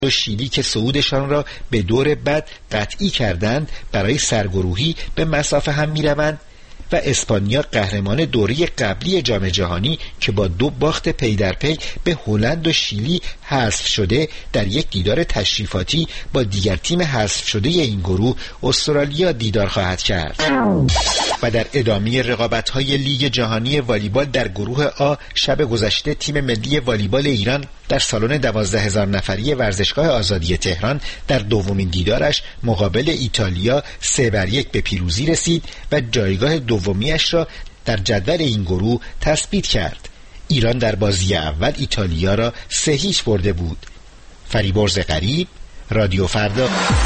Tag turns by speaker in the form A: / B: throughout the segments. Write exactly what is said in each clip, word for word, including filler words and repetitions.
A: و شیلی که صعودشان را به دور بعد قطعی کردند برای سرگروهی به مسافه هم میروند و اسپانیا قهرمان دوره قبلی جام جهانی که با دو باخت پی در پی به هلند و شیلی حذف شده در یک دیدار تشریفاتی با دیگر تیم حذف شده این گروه استرالیا دیدار خواهد کرد. و در ادامه رقابت‌های لیگ جهانی والیبال در گروه آ شب گذشته تیم ملی والیبال ایران در سالن دوازده هزار نفری ورزشگاه آزادی تهران در دومین دیدارش مقابل ایتالیا سه بر یک به پیروزی رسید و جایگاه دومیش را در جدول این گروه تثبیت کرد. ایران در بازی اول ایتالیا را سه هیچ برده بود. فریبرز غریب، رادیو فردا.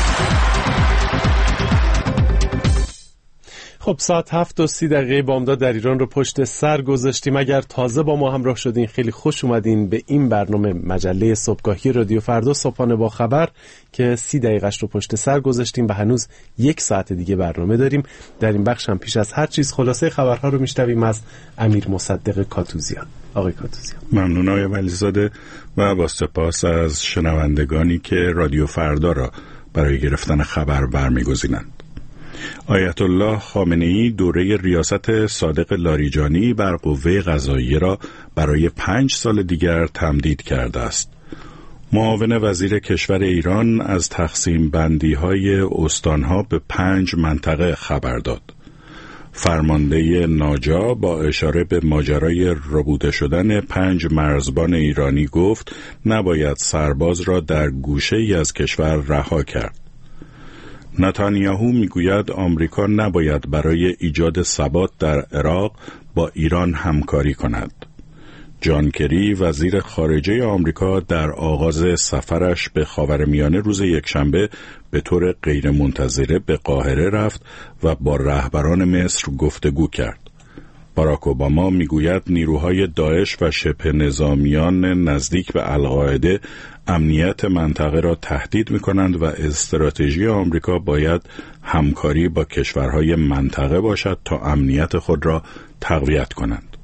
B: خب ساعت هفت و سی دقیقه بامداد در ایران رو پشت سر گذاشتیم. اگر تازه با ما همراه شدین خیلی خوش اومدین به این برنامه مجله صبحگاهی رادیو فردا صبحانه با خبر که سی دقیقهش رو پشت سر گذاشتیم و هنوز یک ساعت دیگه برنامه داریم. در این بخش هم پیش از هر چیز خلاصه خبرها رو میشنویم از امیر مصدق کاتوزیان. آقای کاتوزیان.
C: ممنون آقای ولیزاده و با سپاس از شنوندگانی که رادیو فردا را برای گرفتن خبر برمیگزینند. آیت الله خامنه‌ای دوره ریاست صادق لاریجانی بر قوه قضاییه را برای پنج سال دیگر تمدید کرده است. معاون وزیر کشور ایران از تقسیم بندی های استانها به پنج منطقه خبر داد. فرمانده ناجا با اشاره به ماجرای ربوده شدن پنج مرزبان ایرانی گفت نباید سرباز را در گوشه ای از کشور رها کرد. نتانیاهو میگوید آمریکا نباید برای ایجاد ثبات در عراق با ایران همکاری کند. جان کری وزیر خارجه آمریکا در آغاز سفرش به خاورمیانه روز یکشنبه به طور غیرمنتظره به قاهره رفت و با رهبران مصر گفتگو کرد. باراک اوباما میگوید نیروهای داعش و شبه نظامیان نزدیک به القاعده امنیت منطقه را تهدید می‌کنند و استراتژی آمریکا باید همکاری با کشورهای منطقه باشد تا امنیت خود را تقویت کنند.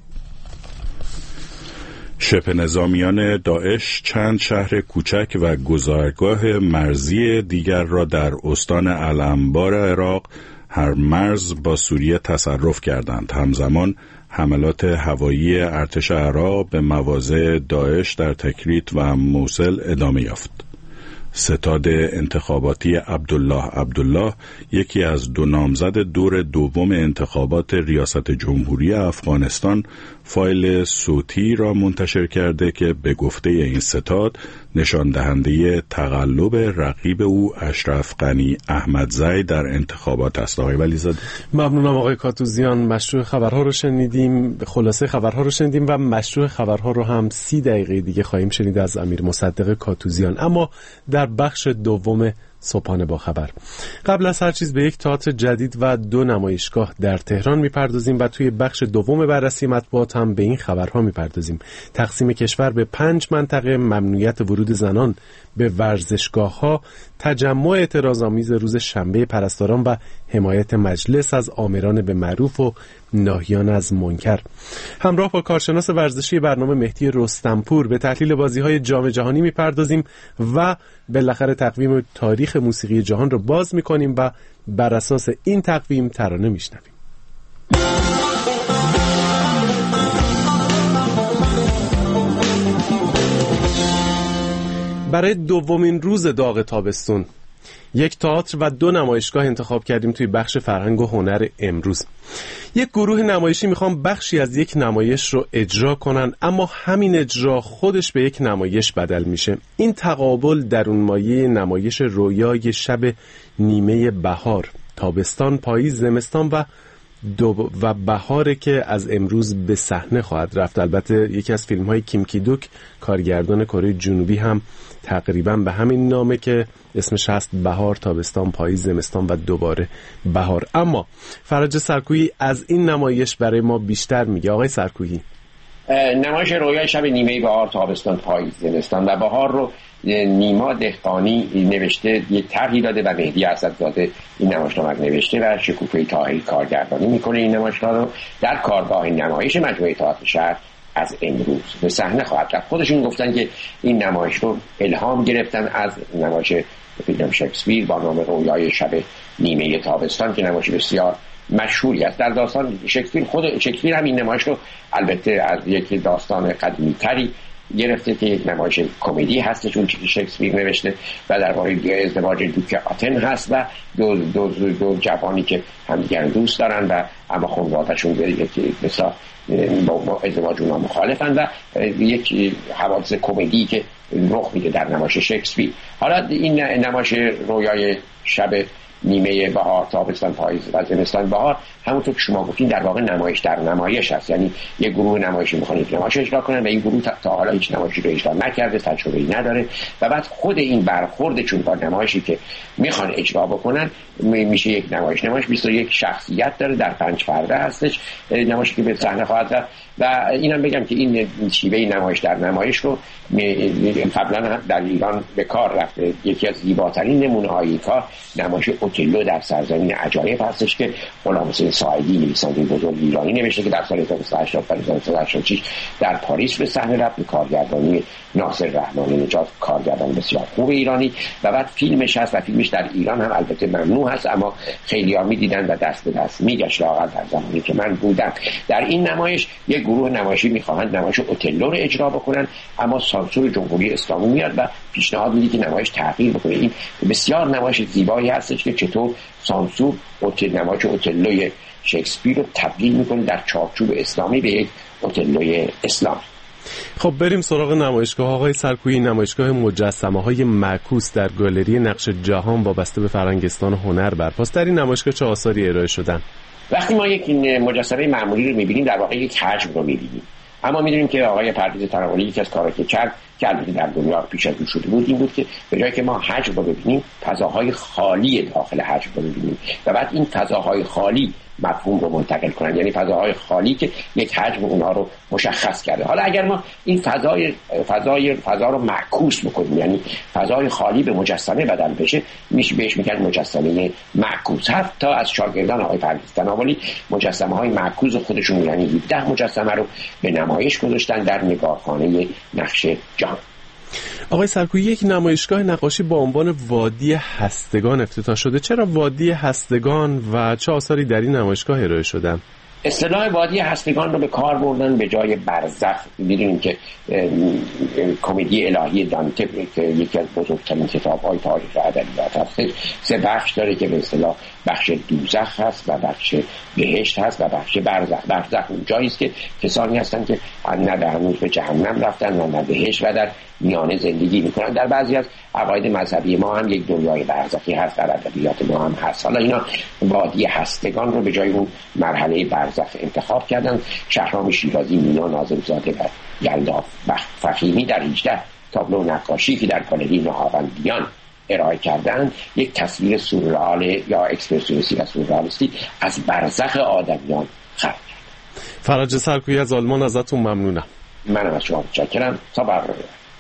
C: شبه نظامیان داعش چند شهر کوچک و گذرگاه مرزی دیگر را در استان الانبار عراق هر مرز با سوریه تصرف کردند. همزمان حملات هوایی ارتش عراق به مواضع داعش در تکریت و موصل ادامه یافت. ستاد انتخاباتی عبدالله عبدالله یکی از دو نامزد دور دوم انتخابات ریاست جمهوری افغانستان فایل صوتی را منتشر کرده که به گفته این ستاد نشان دهنده تقلب رقیب او اشرف غنی احمدزی در انتخابات است. آقای ولیزاده.
B: ممنونم آقای کاتوزیان. مشروع خبرها رو شنیدیم، خلاصه خبرها رو شنیدیم و مشروع خبرها رو هم سی دقیقه دیگه خواهیم شنید از امیر مصدق کاتوزیان. اما در بخش دوم صبحانه با خبر قبل از هر چیز به یک تئاتر جدید و دو نمایشگاه در تهران میپردازیم و توی بخش دوم بررسی مطبوعات هم به این خبرها میپردازیم. تقسیم کشور به پنج منطقه، ممنوعیت ورود زنان به ورزشگاه‌ها، تجمع اعتراض‌آمیز روز شنبه پرستاران و حمایت مجلس از آمران به معروف و ناهیان از منکر. همراه با کارشناس ورزشی برنامه مهدی رستمپور به تحلیل بازی‌های جام جهانی می‌پردازیم و بالاخره تقویم تاریخ موسیقی جهان رو باز می‌کنیم و بر اساس این تقویم ترانه می‌شنویم. برای دومین روز داغ تابستون یک تئاتر و دو نمایشگاه انتخاب کردیم توی بخش فرهنگ و هنر امروز. یک گروه نمایشی میخوام بخشی از یک نمایش رو اجرا کنن، اما همین اجرا خودش به یک نمایش بدل میشه. این تقابل درون مایه نمایش رویای شب نیمه بهار، تابستان، پاییز، زمستان و دو و بهاره که از امروز به صحنه خواهد رفت. البته یکی از فیلم های کیم کی دوک کارگردان کره جنوبی هم تقریبا به همین نامه که اسمش هست بهار، تابستان، پاییز، زمستان و دوباره بهار. اما فرج سرکویی از این نمایش برای ما بیشتر میگه. آقای سرکویی.
D: نمایش رویای شب نیمه بهار، تابستان، پاییز، زمستان و بهار رو نیما دهقانی نوشته، یه طرحی داده و مهدی اسدزاده این نمایشنامه نوشته و شکوفه طاهری کارگردانی میکنه. این نمایشنامه رو در کارگاه نمایش مجموعه تئاتر شهر از امروز به صحنه خواهد رفت. خودشون گفتن که این نمایش رو الهام گرفتن از نمایش ویلیام شکسپیر با نام رویای شب نیمه تابستان که نمایش بسیار مشهوری است. در داستان شکسپیر، خود شکسپیر هم این نمایش رو البته از یک داستان قدیمی تری گرفته که یک نمایش کمدی هستش اون چیزی شکسپیر نوشته و درباره ازدواج دوک آتن هست و دو, دو, دو, دو جوانی که همدیگر دوست دارن و اما خانواده‌شون که مثلا با ازدواج اونها مخالفن و یک حوادث کمدی که رخ میده در نمایش شکسپیر. حالا این نمایش رویای شب نیمه بهار، تابستان، پاییز و زمستان بهار، همونطور که شما گفتین در واقع نمایش در نمایش هست. یعنی یک گروه نمایشی میخوان یک نمایش اجرا کنن و این گروه تا حالا هیچ نمایشی رو اجرا نکرده، تجربه‌ای نداره و بعد خود این برخورد چون با نمایشی که میخوان اجرا بکنن میشه یک نمایش. نمایش بیست و یک شخصیت داره، در پنج پرده هستش نمایشی که به صحنه خواهد رفت و اینم بگم که این شیوه نمایش در نمایش رو قبلا در ایران به کار رفته. یکی از زیباترین نمونه‌های کار نمایش اوتلو در سرزمین عجایب هستش که غلام حسین ساعدی نویسنده بزرگ ایرانی نوشته که در سال هزار و سیصد و هشتاد تا هزار و سیصد و هشتاد و شش در پاریس به صحنه رفت به کارگردانی ناصر رحمانی نژاد، کارگردان بسیار خوب ایرانی و بعد فیلمش هست و فیلمش در ایران هم البته ممنوع هست اما خیلی‌ها می‌دیدن و دست به دست می‌گشت واقعا در زمانی که من بودم. در این نمایش یک گروه نمایشی می‌خواهند نمایش اوتلو رو اجرا بکنن اما سانسور جمهوری اسلامی میاد و پیشنهاد میده که نمایش تغییر بکنه. این بسیار نمایش زیبایی هستش که چطور سانسور اوتل نمایش اوتلوی شکسپیر رو تبدیل میکنه در چارچوب اسلامی به یک اوتلوی اسلامی.
B: خب بریم سراغ نمایشگاه. آقای سرکویی، نمایشگاه مجسمه‌های معکوس در گالری نقش جهان وابسته به فرنگستان هنر برپاست. در این نمایشگاه چه آثاری ارائه شدن؟
D: وقتی ما یک مجسمه معمولی رو می‌بینیم در واقع یک حجم رو می‌بینیم، اما می‌دونیم که آقای پرویز تناولی یکی از کارهایی که کرد که البته در دنیا پیش از او شده بود این بود که به جای که ما حجم رو ببینیم فضاهای خالی داخل حجم رو ببینیم و بعد این فضاهای خالی مفهوم رو منتقل کنن، یعنی فضاهای خالی که یک حجم اونها رو مشخص کرده. حالا اگر ما این فضای فضای فضا رو معکوس بکنیم، یعنی فضای خالی به مجسمه بدل بشه، میشه بهش میگن مجسمه معکوس. حتی از شاگردان آقای پرویز تناولی مجسمه های معکوس خودشون یعنی هفده مجسمه رو به نمایش گذاشتن در نگارخانه نقش جهان.
B: آقای سرکویی، یک نمایشگاه نقاشی با عنوان وادی هستگان افتتاح شده. چرا وادی هستگان و چه آثاری در این نمایشگاه ارائه شدن؟
D: اصطلاح وادی هستگان رو به کار بردن به جای برزخ. می‌دونیم که کمدی الهی دانته که یکی از بزرگترین کتاب‌های تاریخ ادبیات هست سه بخش داره که به اصطلاح بخش دوزخ هست و بخش بهشت هست و بخش برزخ. برزخ اون جایی است که کسانی هستن که نه در هنوز به جهنم رفتن و نه بهشت و در میانه زندگی میکنن. در بعضی از عقاید مذهبی ما هم یک دنیای برزخی هست، در ادبیات ما هم هست. حالا اینا وادی هستگان رو به جای اون مرحله برزخ انتخاب کردن. شهرام شیرازی، مینا ناظم‌زاده و یلدا فخیمی در هجده تابلو نقاشی که در گالری نهاوندیان ارائه کردن یک تصویر سورئال یا اکسپرسیونیستی و سورئالیستی از برزخ آدمیان خلق کرد.
B: فرج سرکویی از آلمان ازتون ممنونم.
D: منم از شما متشکرم. تا برنامه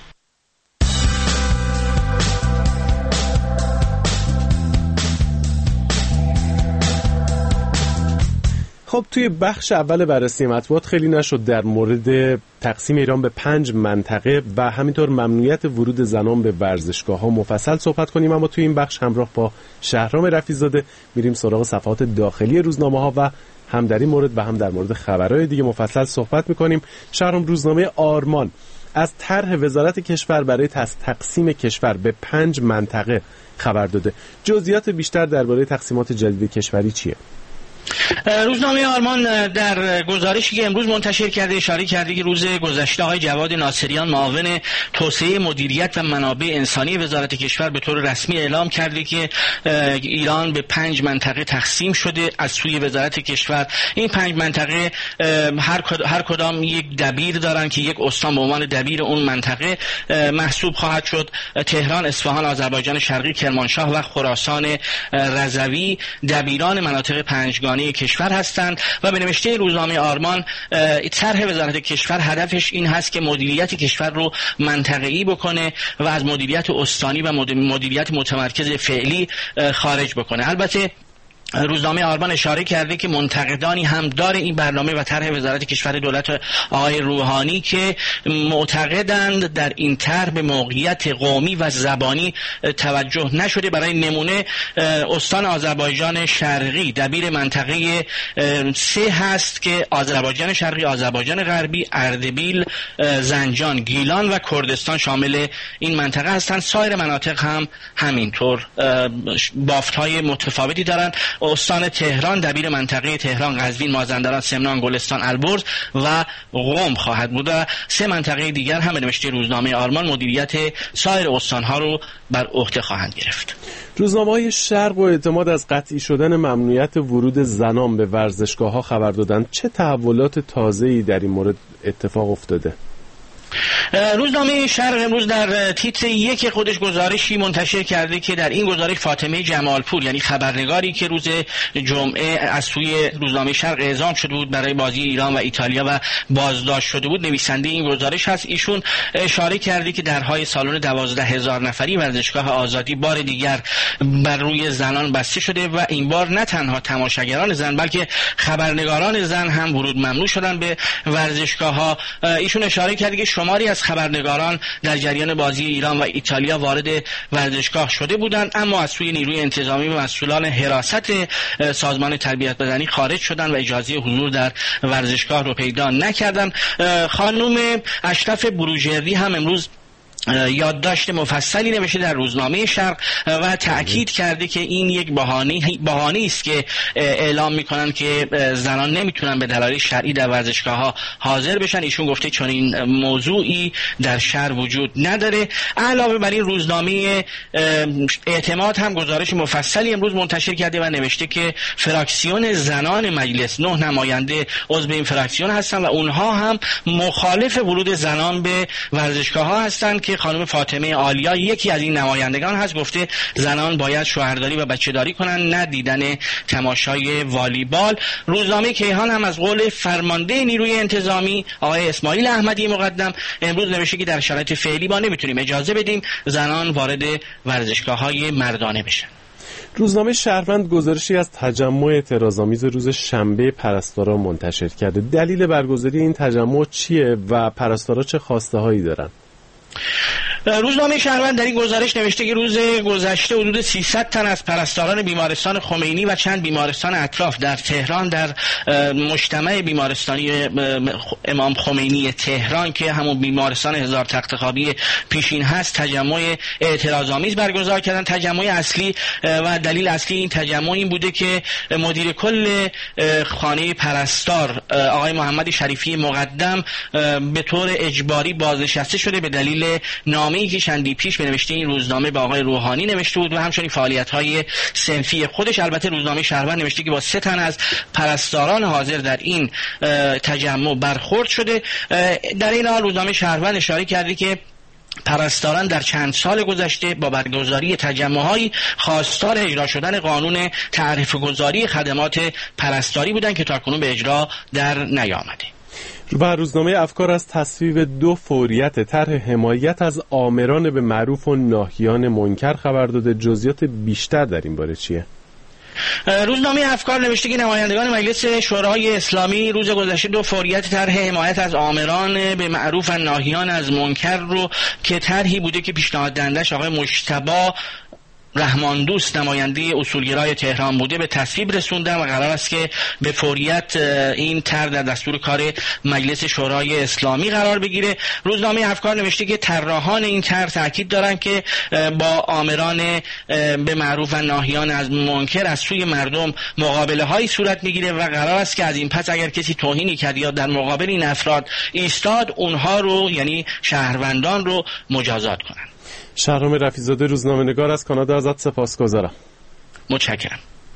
B: خب توی بخش اول بررسی مطبوعات خیلی نشد در مورد تقسیم ایران به پنج منطقه و همینطور ممنوعیت ورود زنان به ورزشگاه‌ها مفصل صحبت کنیم، اما توی این بخش همراه با شهرام رفیع‌زاده میریم سراغ صفحات داخلی روزنامه‌ها و هم در این مورد و هم در مورد خبرهای دیگه مفصل صحبت می‌کنیم. شهرام، روزنامه آرمان از طرح وزارت کشور برای تقسیم کشور به پنج منطقه خبر داده. جزئیات بیشتر درباره تقسیمات جدید کشوری چیه؟
E: روزنامه آرمان در گزارشی که امروز منتشر کرده اشاره کرده که روز گذشته آقای جواد ناصریان معاون توسعه مدیریت و منابع انسانی وزارت کشور به طور رسمی اعلام کرده که ایران به پنج منطقه تقسیم شده از سوی وزارت کشور. این پنج منطقه هر هر کدام یک دبیر دارن که یک استان به عنوان دبیر اون منطقه محسوب خواهد شد. تهران، اصفهان، آذربایجان شرقی، کرمانشاه و خراسان رضوی دبیران مناطق پنجگانه کشور هستند و به نوشته روزنامه آرمان طرح وزارت کشور هدفش این هست که مدیریت کشور رو منطقه‌ای بکنه و از مدیریت استانی و مدیریت متمرکز فعلی خارج بکنه. البته روزنامه آرمان اشاره کرده که منتقدانی هم داره این برنامه و طرح وزارت کشور دولت آقای روحانی که معتقدند در این طرح به موقعیت قومی و زبانی توجه نشده. برای نمونه استان آذربایجان شرقی دبیر منطقه سه هست که آذربایجان شرقی، آذربایجان غربی، اردبیل، زنجان، گیلان و کردستان شامل این منطقه هستند. سایر مناطق هم همینطور بافت‌های متفاوتی دارند. استان تهران دبیر منطقه تهران، قزوین، مازندران، سمنان، گلستان، البرز و قم خواهد بود. سه منطقه دیگر هم به نوشته روزنامه آرمان مدیریت سایر استانها رو بر عهده خواهند گرفت.
B: روزنامه‌های شرق و اعتماد از قطعی شدن ممنوعیت ورود زنان به ورزشگاه‌ها خبر دادند. چه تحولات تازه‌ای در این مورد اتفاق افتاده؟
E: روزنامه شرق امروز در تیتر یک خودش گزارشی منتشر کرده که در این گزارش فاطمه جمالپور، یعنی خبرنگاری که روز جمعه از سوی روزنامه شرق اعزام شده بود برای بازی ایران و ایتالیا و بازداشت شده بود، نویسنده این گزارش هست. ایشون اشاره کرده که درهای سالن دوازده هزار نفری ورزشگاه آزادی بار دیگر بر روی زنان بسته شده و این بار نه تنها تماشاگران زن بلکه خبرنگاران زن هم ورود ممنوع شدن به ورزشگاه‌ها. ایشون اشاره کرده که شماری از خبرنگاران در جریان بازی ایران و ایتالیا وارد ورزشگاه شده بودند، اما از سوی نیروی انتظامی و مسئولان حراست سازمان تربیت بدنی خارج شدند و اجازه حضور در ورزشگاه رو پیدا نکردند. خانم اشرف بروجردی هم امروز یادداشت مفصلی نوشته در روزنامه شرق و تأکید کرده که این یک بهانه بهانه است که اعلام میکنن که زنان نمیتونن به دلایل شرعی در ورزشگاه‌ها حاضر بشن. ایشون گفته چون این موضوعی در شرع وجود نداره. علاوه بر این روزنامه اعتماد هم گزارش مفصلی امروز منتشر کرده و نوشته که فراکسیون زنان مجلس، نه نماینده عضو این فراکسیون هستن و اونها هم مخالف ورود زنان به ورزشگاه‌ها هستند که خانم فاطمه عالیا یکی از این نمایندگان هست. گفته زنان باید شوهرداری و بچه‌داری کنن، نه دیدن تماشای والیبال. روزنامه کیهان هم از قول فرمانده نیروی انتظامی آقای اسماعیل احمدی مقدم امروز نوشته که در شرایط فعلی ما نمیتونیم اجازه بدیم زنان وارد ورزشگاه‌های مردانه بشن.
B: روزنامه شهروند گزارشی از تجمع اعتراض‌آمیز روز شنبه پرستارا منتشر کرده. دلیل برگزاری این تجمع چیه و پرستارا چه خواسته‌هایی دارن؟
E: روزنامه شهروند در این گزارش نوشته که روز گذشته حدود سیصد تن از پرستاران بیمارستان خمینی و چند بیمارستان اطراف در تهران در مجتمع بیمارستانی امام خمینی تهران که همون بیمارستان هزار تخت خوابی پیشین هست تجمع اعتراض‌آمیز برگزار کردن. تجمع اصلی و دلیل اصلی این تجمع این بوده که مدیر کل خانه پرستار آقای محمد شریفی مقدم به طور اجباری بازنشسته شده به دلیل نامه‌ای که چندی پیش به نوشته این روزنامه به آقای روحانی نوشته بود و همچنین فعالیت‌های صنفی خودش. البته روزنامه شهروند نوشته که با سه تن از پرستاران حاضر در این تجمع برخورد شده. در این حال روزنامه شهروند اشاره کرده که پرستاران در چند سال گذشته با برگزاری تجمع‌های خواستار اجرا شدن قانون تعرفه گذاری خدمات پرستاری بودند که تاکنون به اجرا در نیامده.
B: و روزنامه افکار از تصویب دو فوریت طرح حمایت از آمران به معروف و ناهیان منکر خبر داده. جزئیات بیشتر در این باره چیه؟
E: روزنامه افکار نوشته که نمایندگان مجلس شورای اسلامی روز گذشته دو فوریت طرح حمایت از آمران به معروف و ناهیان از منکر رو که طرحی بوده که پیشنهاد دهندش آقای مجتبی رحمان دوست نماینده اصولگرای تهران بوده به تصویب رسوندن و قرار است که به فوریت این طرح در دستور کار مجلس شورای اسلامی قرار بگیره. روزنامه افکار نوشته که طراحان این طرح تاکید دارند که با آمران به معروف و ناهیان از منکر از سوی مردم مقابله هایی صورت میگیره و قرار است که از این پس اگر کسی توهینی کرد یا در مقابل این افراد ایستاد اونها رو یعنی شهروندان رو مجازات کنند.
B: شهرام رفیع‌زاده روزنامه‌نگار از کانادا ازت سپاسگزارم.
E: متشکرم.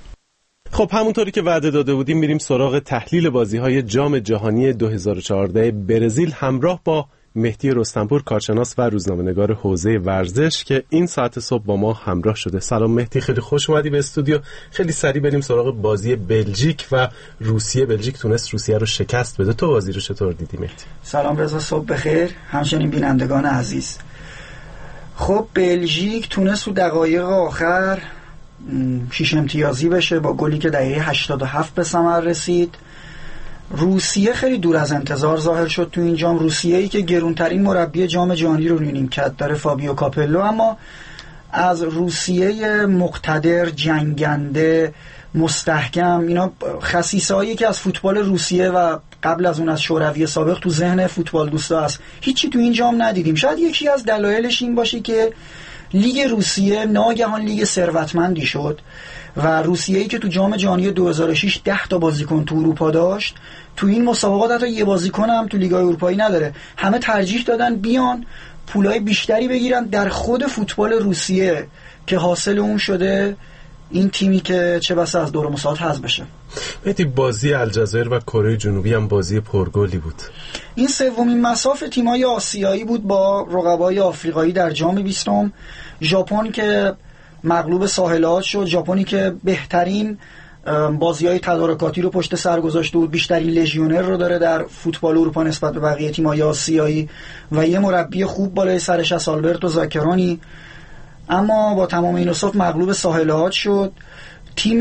B: خب همونطوری که وعده داده بودیم میریم سراغ تحلیل بازی‌های جام جهانی دو هزار و چهارده برزیل همراه با مهدی رستمپور کارشناس و روزنامه‌نگار حوزه ورزش که این ساعت صبح با ما همراه شده. سلام مهدی، خیلی خوش اومدی به استودیو. خیلی سریع بریم سراغ بازی بلژیک و روسیه. بلژیک تونست روسیه رو شکست بده. تو بازی رو چطور دیدی مهدی؟
F: سلام رضا، صبح بخیر. همچنین بینندگان عزیز. خب بلژیک تونست تو دقایق آخر شش امتیازی بشه با گلی که دقیقه هشتاد و هفت به ثمر رسید. روسیه خیلی دور از انتظار ظاهر شد تو این جام. روسیه‌ای که گرونترین مربی جام جهانی رو روی نیمکت داره، فابیو کاپلو، اما از روسیه مقتدر، جنگنده، مستحکم، اینا خصیصه‌هایی که از فوتبال روسیه و قبل از اون از شوروی سابق تو ذهن فوتبال دوستا هست، هیچی تو این جام ندیدیم. شاید یکی از دلایلش این باشه که لیگ روسیه ناگهان لیگ ثروتمندی شد و روسیه‌ای که تو جام جهانی دو هزار و شش ده تا بازیکن تو اروپا داشت، تو این مسابقات حتی یه بازیکن هم تو لیگ‌های اروپایی نداره. همه ترجیح دادن بیان پولای بیشتری بگیرن در خود فوتبال روسیه که حاصل اون شده این تیمی که چه بسا از دور مسابقات حذف بشه.
B: مهدی، بازی الجزایر و کره جنوبی هم بازی پرگلی بود.
F: این سومین مساف تیم‌های آسیایی بود با رقبای آفریقایی در جام بیستم. ژاپن که مغلوب ساحلات شد، ژاپنی که بهترین بازی‌های تدارکاتی رو پشت سر گذاشته بود، بیشترین لژیونر رو داره در فوتبال اروپا نسبت به بقیه تیم‌های آسیایی و یه مربی خوب بالای سرش از آلبرتو زاکرانی، اما با تمام این اوصاف مغلوب ساحلات شد. تیم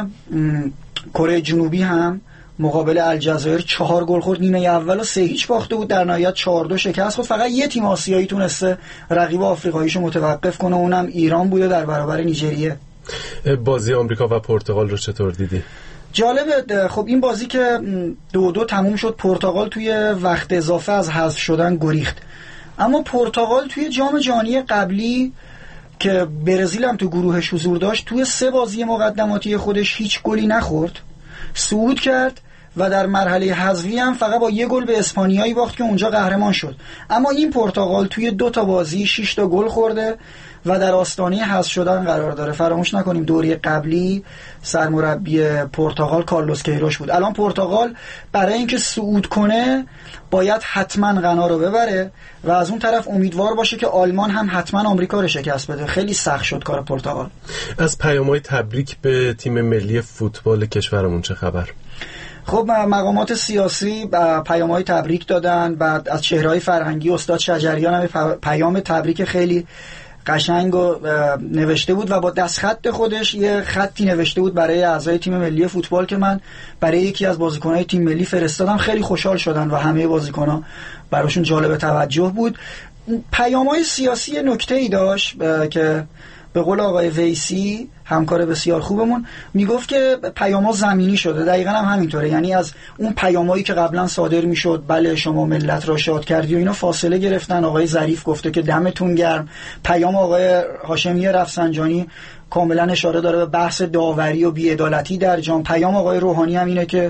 F: کره جنوبی هم مقابل الجزایر چهار گل خورد، نیمه اول و سه هیچ باخته بود، در نهایت چهار دو شکست خورد. فقط یه تیم آسیایی تونسته رقیب آفریقاییشو متوقف کنه، اونم ایران بوده در برابر نیجریه.
B: بازی آمریکا و پرتغال رو چطور دیدی؟
F: جالبه. خب این بازی که دو دو تموم شد، پرتغال توی وقت اضافه از حذف شدن گریخت، اما پرتغال توی جام جهانی قبلی که برزیل هم تو گروهش حضور داشت، توی سه بازی مقدماتی خودش هیچ گلی نخورد، صعود کرد و در مرحله حذفی هم فقط با یه گل به اسپانیایی باخت که اونجا قهرمان شد. اما این پرتغال توی دو تا بازی شش تا گل خورده و در آستانه حذف شدن قرار داره. فراموش نکنیم دوره قبلی سرمربی پرتغال کارلوس کیروش بود. الان پرتغال برای اینکه صعود کنه باید حتما غنا رو ببره و از اون طرف امیدوار باشه که آلمان هم حتما آمریکا رو شکست بده. خیلی سخت شد کار پرتغال.
B: از پیام‌های تبریک به تیم ملی فوتبال کشورمون چه خبر؟
F: خب مقامات سیاسی پیام‌های تبریک دادن. بعد از چهره‌های فرهنگی استاد شجریان هم پیام تبریک خیلی قشنگ نوشته بود و با دستخط خودش یه خطی نوشته بود برای اعضای تیم ملی فوتبال که من برای یکی از بازیکن‌های تیم ملی فرستادم. خیلی خوشحال شدن و همه بازیکن‌ها براشون جالب توجه بود. پیام‌های سیاسی نکته‌ای داشت که به قول آقای ویسی همکار بسیار خوبمون میگفت که پیام‌ها زمینی شده. دقیقاً هم همینطوره، یعنی از اون پیامایی که قبلا صادر میشد بله شما ملت را شاد کردی و اینا فاصله گرفتن. آقای ظریف گفته که دمتون گرم. پیام آقای هاشمی رفسنجانی کاملا اشاره داره به بحث داوری و بی‌عدالتی در جام. پیام آقای روحانی هم اینه که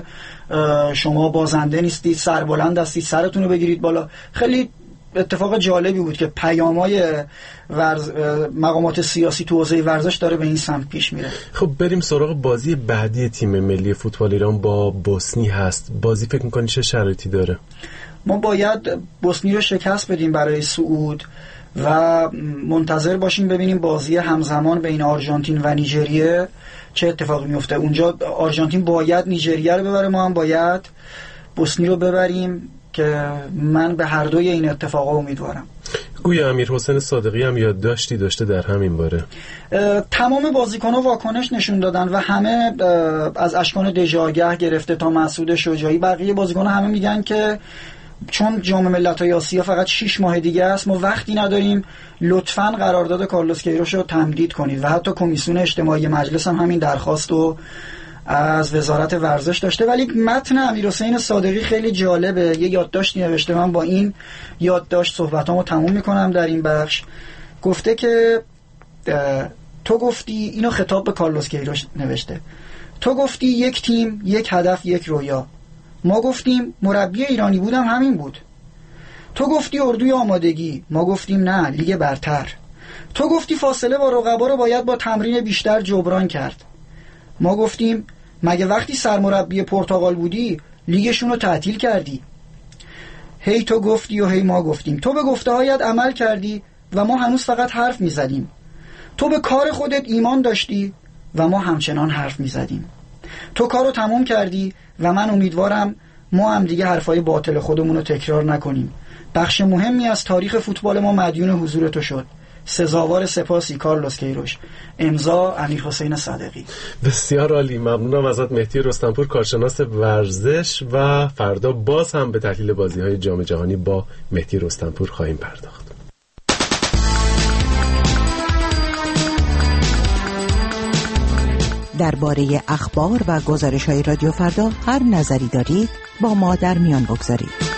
F: شما بازنده نیستید، سربلند هستید، سرتون رو بگیرید بالا. خیلی اتفاق جالبی بود که پیام‌های ورز... مقامات سیاسی تو حوزه ورزش داره به این سمت پیش میره.
B: خب بریم سراغ بازی بعدی تیم ملی فوتبال ایران با بوسنی هست. بازی فکر می‌کنی چه شرایطی داره؟
F: ما باید بوسنی رو شکست بدیم برای صعود و منتظر باشیم ببینیم بازی همزمان بین آرژانتین و نیجریه چه اتفاقی میفته. اونجا آرژانتین باید نیجریه رو ببره، ما هم باید بوسنی رو ببریم که من به هر دوی این اتفاقا امیدوارم.
B: گویا امیر حسین صادقی هم یادداشتی داشته در همین باره.
F: تمام بازیکن‌ها واکنش نشون دادن و همه از اشکان دژاگه گرفته تا مسعود شجاعی، بقیه بازیکن‌ها همه میگن که چون جام ملت‌های آسیا فقط شش ماه دیگه است، ما وقتی نداریم، لطفاً قرارداد کارلوس کیروش رو تمدید کنید. و حتی کمیسیون اجتماعی مجلس هم همین درخواست رو از وزارت ورزش داشته. ولی متن امیرحسین صادقی خیلی جالبه. یه یادداشتی نوشته، من با این یادداشت صحبتامو تموم میکنم در این بخش. گفته که تو گفتی، اینو خطاب به کارلوس کیروش نوشته، تو گفتی یک تیم، یک هدف، یک رویا. ما گفتیم مربی ایرانی بودم همین بود. تو گفتی اردوی آمادگی، ما گفتیم نه، لیگ برتر. تو گفتی فاصله با رقبا رو باید با تمرین بیشتر جبران کرد. ما گفتیم مگه وقتی سرمربی پرتغال بودی لیگشون رو تعطیل کردی؟ هی تو گفتی و هی ما گفتیم. تو به گفته هایت عمل کردی و ما هنوز فقط حرف می زدیم. تو به کار خودت ایمان داشتی و ما همچنان حرف می زدیم. تو کارو تموم کردی و من امیدوارم ما هم دیگه حرفای باطل خودمون رو تکرار نکنیم. بخش مهمی از تاریخ فوتبال ما مدیون حضور تو شد. سزاوار سپاسی کارلوس کیروش. امضا امیرحسین صادقی.
B: بسیار عالی، ممنونم ازت مهدی رستمپور، کارشناس ورزش. و فردا باز هم به تحلیل بازی‌های جام جهانی با مهدی رستمپور خواهیم پرداخت.
G: درباره اخبار و گزارش‌های رادیو فردا هر نظری دارید با ما در میان بگذارید.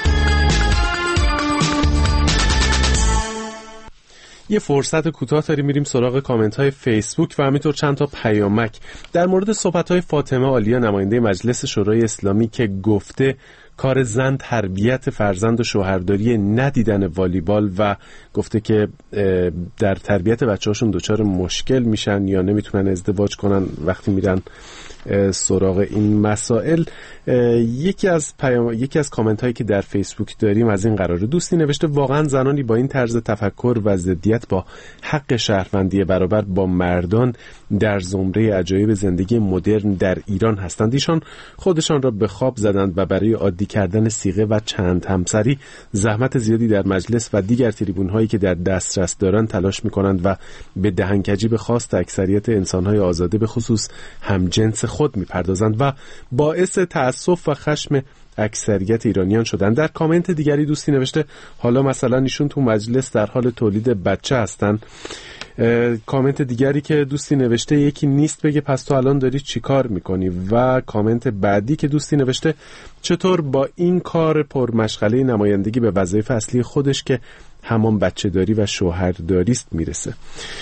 B: یه فرصت کوتاه داریم میریم سراغ کامنت های فیسبوک و همینطور چند تا پیامک در مورد صحبت های فاطمه عالیا، نماینده مجلس شورای اسلامی، که گفته کار زن تربیت فرزند و شوهرداری، ندیدن والیبال، و گفته که در تربیت بچه‌هاشون دچار مشکل میشن یا نمیتونن ازدواج کنن وقتی میرن سراغ این مسائل. یکی از پیام یکی از کامنت هایی که در فیسبوک داریم از این قراره. دوستی نوشته واقعا زنانی با این طرز تفکر و ضدیت با حق شهروندی برابر با مردان در زمره عجایب زندگی مدرن در ایران هستند. ایشان خودشان را به خواب زدند و برای عادی کردن صیغه و چند همسری زحمت زیادی در مجلس و دیگر تریبون هایی که در دسترس دارند تلاش می‌کنند و به دهنکجی به خواست اکثریت انسان‌های آزاده به خصوص همجنس خود می‌پردازند و باعث تأسف و خشم اکثریت ایرانیان شدن. در کامنت دیگری دوستی نوشته حالا مثلا ایشون تو مجلس در حال تولید بچه هستن. کامنت دیگری که دوستی نوشته یکی نیست بگه پس تو الان داری چی کار میکنی. و کامنت بعدی که دوستی نوشته چطور با این کار پرمشغله نمایندگی به وظایف اصلی خودش که همان بچه داری و شوهرداری است میرسه.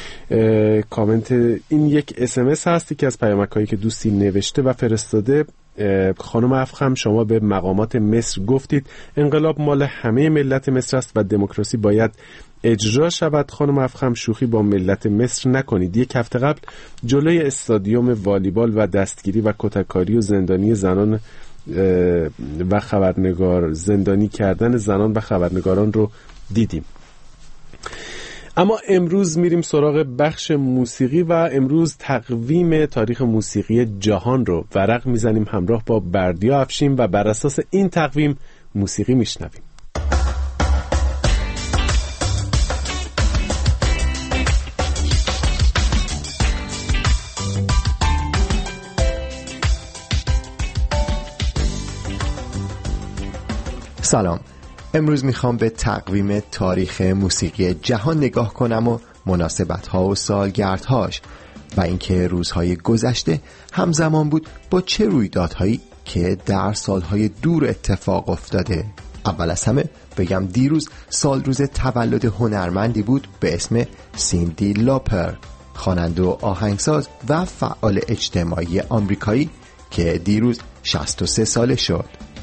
B: کامنت این یک اس ام اس هستی که از پیامک هایی که دوستی نوشته و فرستاده. خانم افخم، شما به مقامات مصر گفتید انقلاب مال همه ملت مصر است و دموکراسی باید اجرا شود. خانم افخم، شوخی با ملت مصر نکنید. یک هفته قبل جلوی استادیوم والیبال و دستگیری و کتککاری و زندانی زنان و خبرنگار زندانی کردن زنان و خبرنگاران رو دیدیم. اما امروز میریم سراغ بخش موسیقی و امروز تقویم تاریخ موسیقی جهان رو ورق میزنیم همراه با بردیا افشین و بر اساس این تقویم موسیقی میشنویم.
H: سلام، امروز میخوام به تقویم تاریخ موسیقی جهان نگاه کنم و مناسبت‌ها و سالگردهاش و اینکه روزهای گذشته همزمان بود با چه رویدادهایی که در سالهای دور اتفاق افتاده. اول از همه بگم دیروز سال روز تولد هنرمندی بود به اسم سیندی لاپر، خواننده و آهنگساز و فعال اجتماعی آمریکایی که دیروز شصت و سه ساله شد.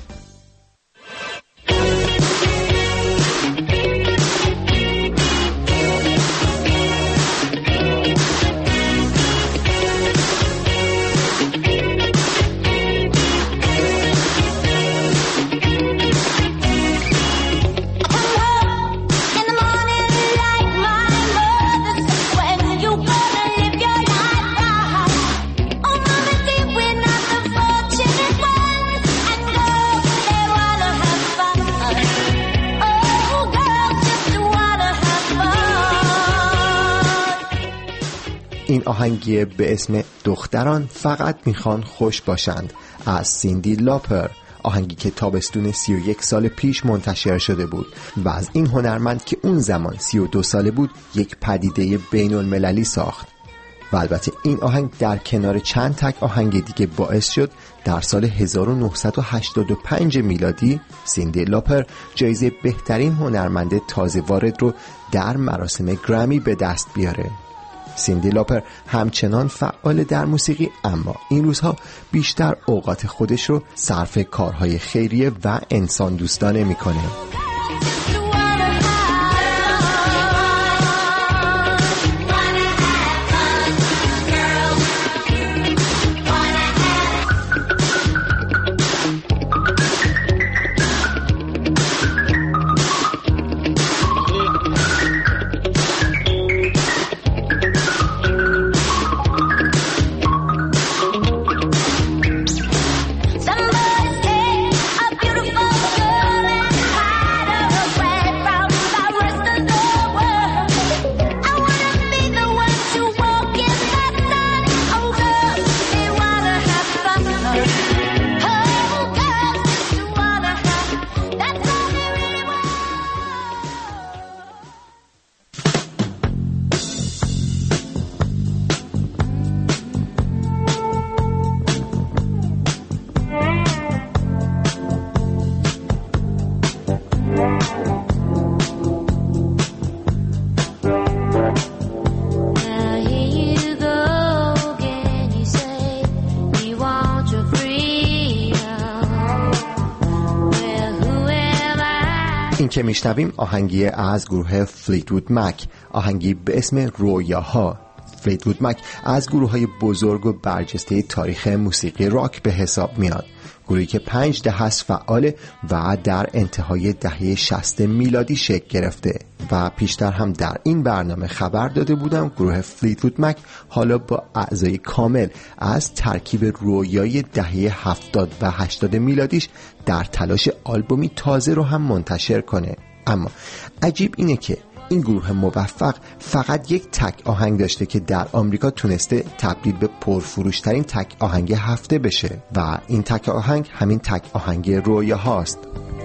H: این آهنگی به اسم دختران فقط میخوان خوش باشند از سیندی لاپر، آهنگی که تابستون سی و یک سال پیش منتشر شده بود و از این هنرمند که اون زمان سی و دو ساله بود یک پدیده بین المللی ساخت. و البته این آهنگ در کنار چند تک آهنگ دیگه باعث شد در سال هزار و نهصد و هشتاد و پنج میلادی سیندی لاپر جایزه بهترین هنرمند تازه وارد رو در مراسم گرمی به دست بیاره. سیندی لاپر همچنان فعال در موسیقی، اما این روزها بیشتر اوقات خودش رو صرف کارهای خیریه و انسان دوستانه میکنه. که میشنویم آهنگی از گروه فلیتوود مک، آهنگی به اسم رویاها. فلیتوود مک از گروه‌های بزرگ و برجسته تاریخ موسیقی راک به حساب میاد. گروهی که پنج دهه است فعاله و در انتهای دهه شصت میلادی شکل گرفته و پیشتر هم در این برنامه خبر داده بودم گروه فلیتوود مک حالا با اعضای کامل از ترکیب رویای دهه هفتاد و هشتاد میلادیش در تلاش آلبومی تازه رو هم منتشر کنه. اما عجیب اینه که این گروه موفق فقط یک تک آهنگ داشته که در آمریکا تونسته تبدیل به پرفروشترین تک آهنگ هفته بشه و این تک آهنگ همین تک آهنگ رویا هاست.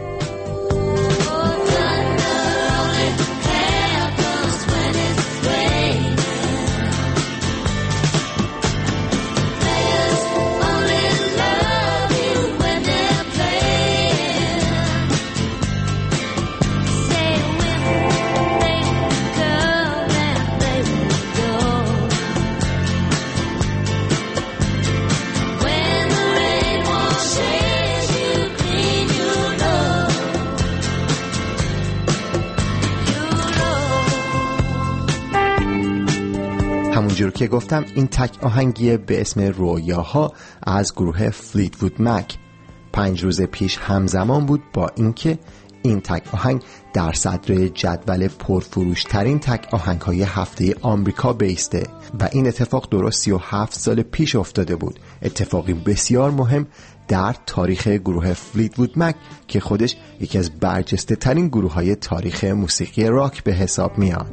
H: همونجور که گفتم این تک آهنگی به اسم رویاها از گروه فلیتوود مک پنج روز پیش همزمان بود با اینکه این تک آهنگ در صدر جدول پرفروشترین تک آهنگ‌های هفته آمریکا بیسته و این اتفاق درست سی و هفت سال پیش افتاده بود. اتفاقی بسیار مهم در تاریخ گروه فلیتوود مک که خودش یکی از برجسته ترین گروه های تاریخ موسیقی راک به حساب میاد.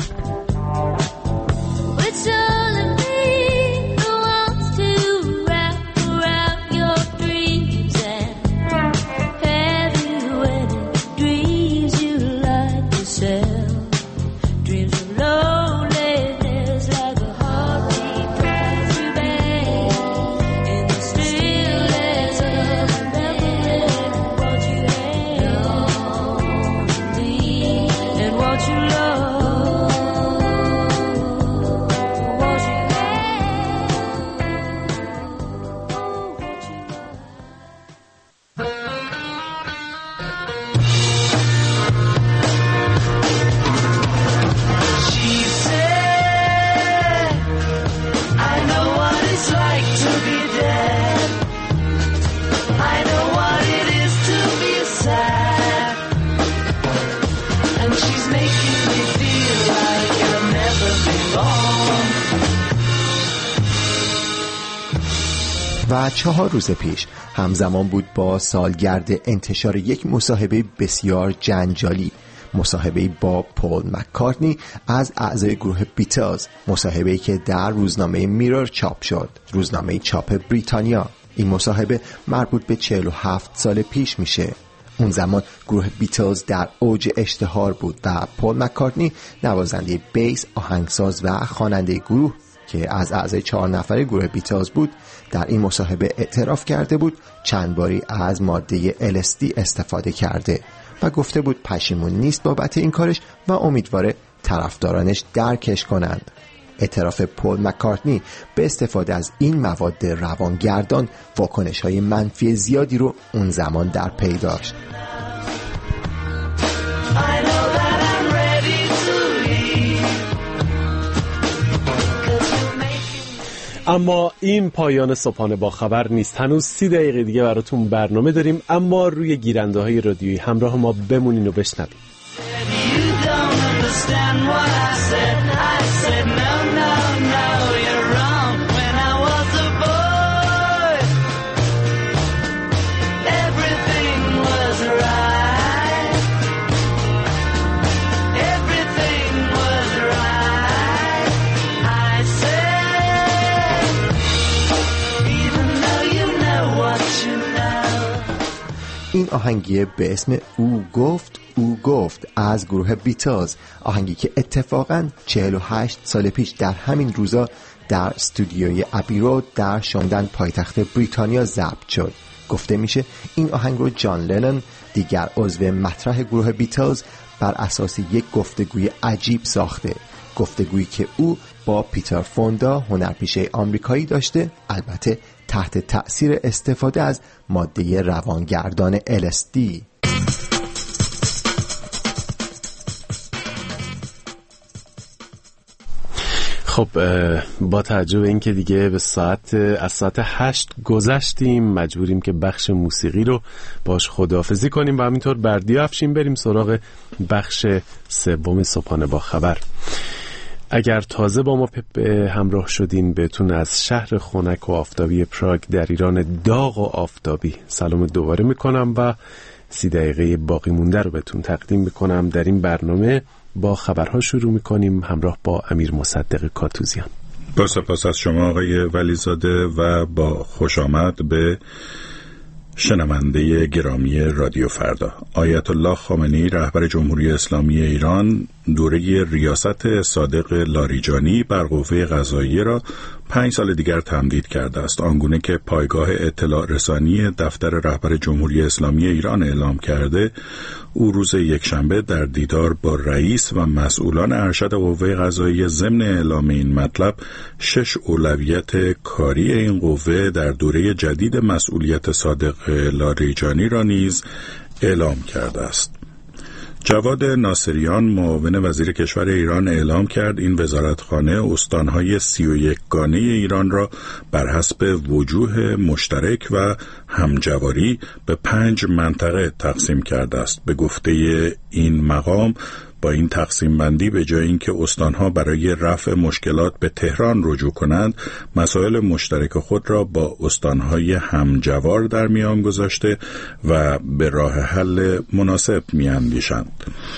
H: و چهار روز پیش همزمان بود با سالگرد انتشار یک مصاحبه بسیار جنجالی، مصاحبه با پول مککارتنی از اعضای گروه بیتلز، مصاحبه‌ای که در روزنامه میرر چاپ شد، روزنامه چاپ بریتانیا. این مصاحبه مربوط به چهل و هفت سال پیش میشه. اون زمان گروه بیتلز در اوج اشتهار بود و پول مککارتنی نوازنده بیس، آهنگساز و خواننده گروه که از اعضای چهار نفره گروه بیتلز بود در این مصاحبه اعتراف کرده بود چند باری از ماده ال اس دی استفاده کرده و گفته بود پشیمون نیست بابت این کارش و امیدواره طرفدارانش درکش کنند. اعتراف پول مککارتنی به استفاده از این مواد روانگردان واکنش‌های منفی زیادی رو اون زمان در پی داشت.
B: اما این پایان صبحانه با خبر نیست. هنوز سی دقیقه دیگه براتون برنامه داریم، اما روی گیرنده های رادیویی همراه ما بمونین و بشنوید.
H: این آهنگی به اسم او گفت او گفت از گروه بیتلز، آهنگی که اتفاقاً چهل و هشت سال پیش در همین روزا در استودیوی ابی رود در شوندن پایتخت بریتانیا ضبط شد. گفته میشه این آهنگ رو جان لنون، دیگر عضو مطرح گروه بیتلز، بر اساس یک گفتگوی عجیب ساخته، گفتگویی که او با پیتر فوندا، هنرپیشه آمریکایی داشته، البته تحت تأثیر استفاده از ماده روانگردان ال اس دی.
B: خب با توجه به اینکه دیگه به ساعت از ساعت هشت گذشتیم، مجبوریم که بخش موسیقی رو باش خداحافظی کنیم و همینطور بردی افشین بریم سراغ بخش سوم صبحانه با خبر. اگر تازه با ما همراه شدین، بهتون از شهر خنک و آفتابی پراگ در ایران داغ و آفتابی سلام دوباره میکنم و سی دقیقه باقی مونده رو بهتون تقدیم میکنم. در این برنامه با خبرها شروع میکنیم همراه با امیر مصدق کاتوزیان.
C: با سپاس از شما آقای ولیزاده و با خوش آمد به شنونده گرامی رادیو فردا. آیت الله خامنه‌ای رهبر جمهوری اسلامی ایران دوره ریاست صادق لاریجانی بر قوه قضاییه را پنج سال دیگر تمدید کرده است، آنگونه که پایگاه اطلاع رسانی دفتر رهبر جمهوری اسلامی ایران اعلام کرده. او روز یکشنبه در دیدار با رئیس و مسئولان ارشد قوه قضاییه ضمن اعلام این مطلب شش اولویت کاری این قوه در دوره جدید مسئولیت صادق لاریجانی را نیز اعلام کرده است. جواد ناصریان معاون وزیر کشور ایران اعلام کرد این وزارتخانه استانهای سی و یک گانه ایران را بر حسب وجوه مشترک و همجواری به پنج منطقه تقسیم کرده است. به گفته این مقام با این تقسیم بندی به جای اینکه استانها برای رفع مشکلات به تهران رجوع کنند، مسائل مشترک خود را با استانهای همجوار در میان گذاشته و به راه حل مناسب میاندیشند.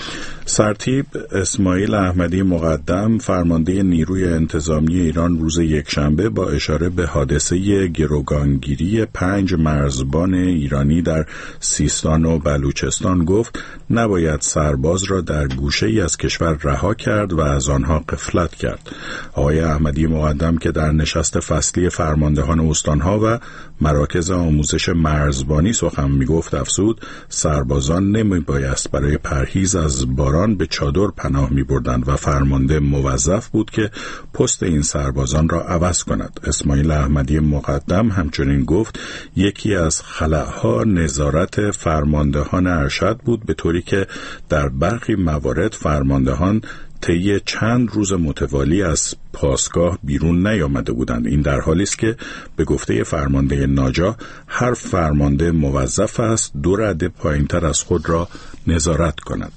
C: سرتیپ اسماعیل احمدی مقدم فرمانده نیروی انتظامی ایران روز یکشنبه با اشاره به حادثه گروگانگیری پنج مرزبان ایرانی در سیستان و بلوچستان گفت نباید سرباز را در گوشه ای از کشور رها کرد و از آنها غفلت کرد. آقای احمدی مقدم که در نشست فصلی فرماندهان استانها و مراکز آموزش مرزبانی سخن میگفت افزود سربازان نمیبایست برای پرهیز از باران به چادر پناه می بردند و فرمانده موظف بود که پست این سربازان را عوض کند. اسماعیل احمدی مقدم همچنین گفت یکی از خلأها نظارت فرماندهان ارشد بود، به طوری که در برخی موارد فرماندهان طی چند روز متوالی از پاسگاه بیرون نیامده بودند. این در حالی است که به گفته فرمانده ناجا هر فرمانده موظف است دو رده پایینتر از خود را نظارت کند.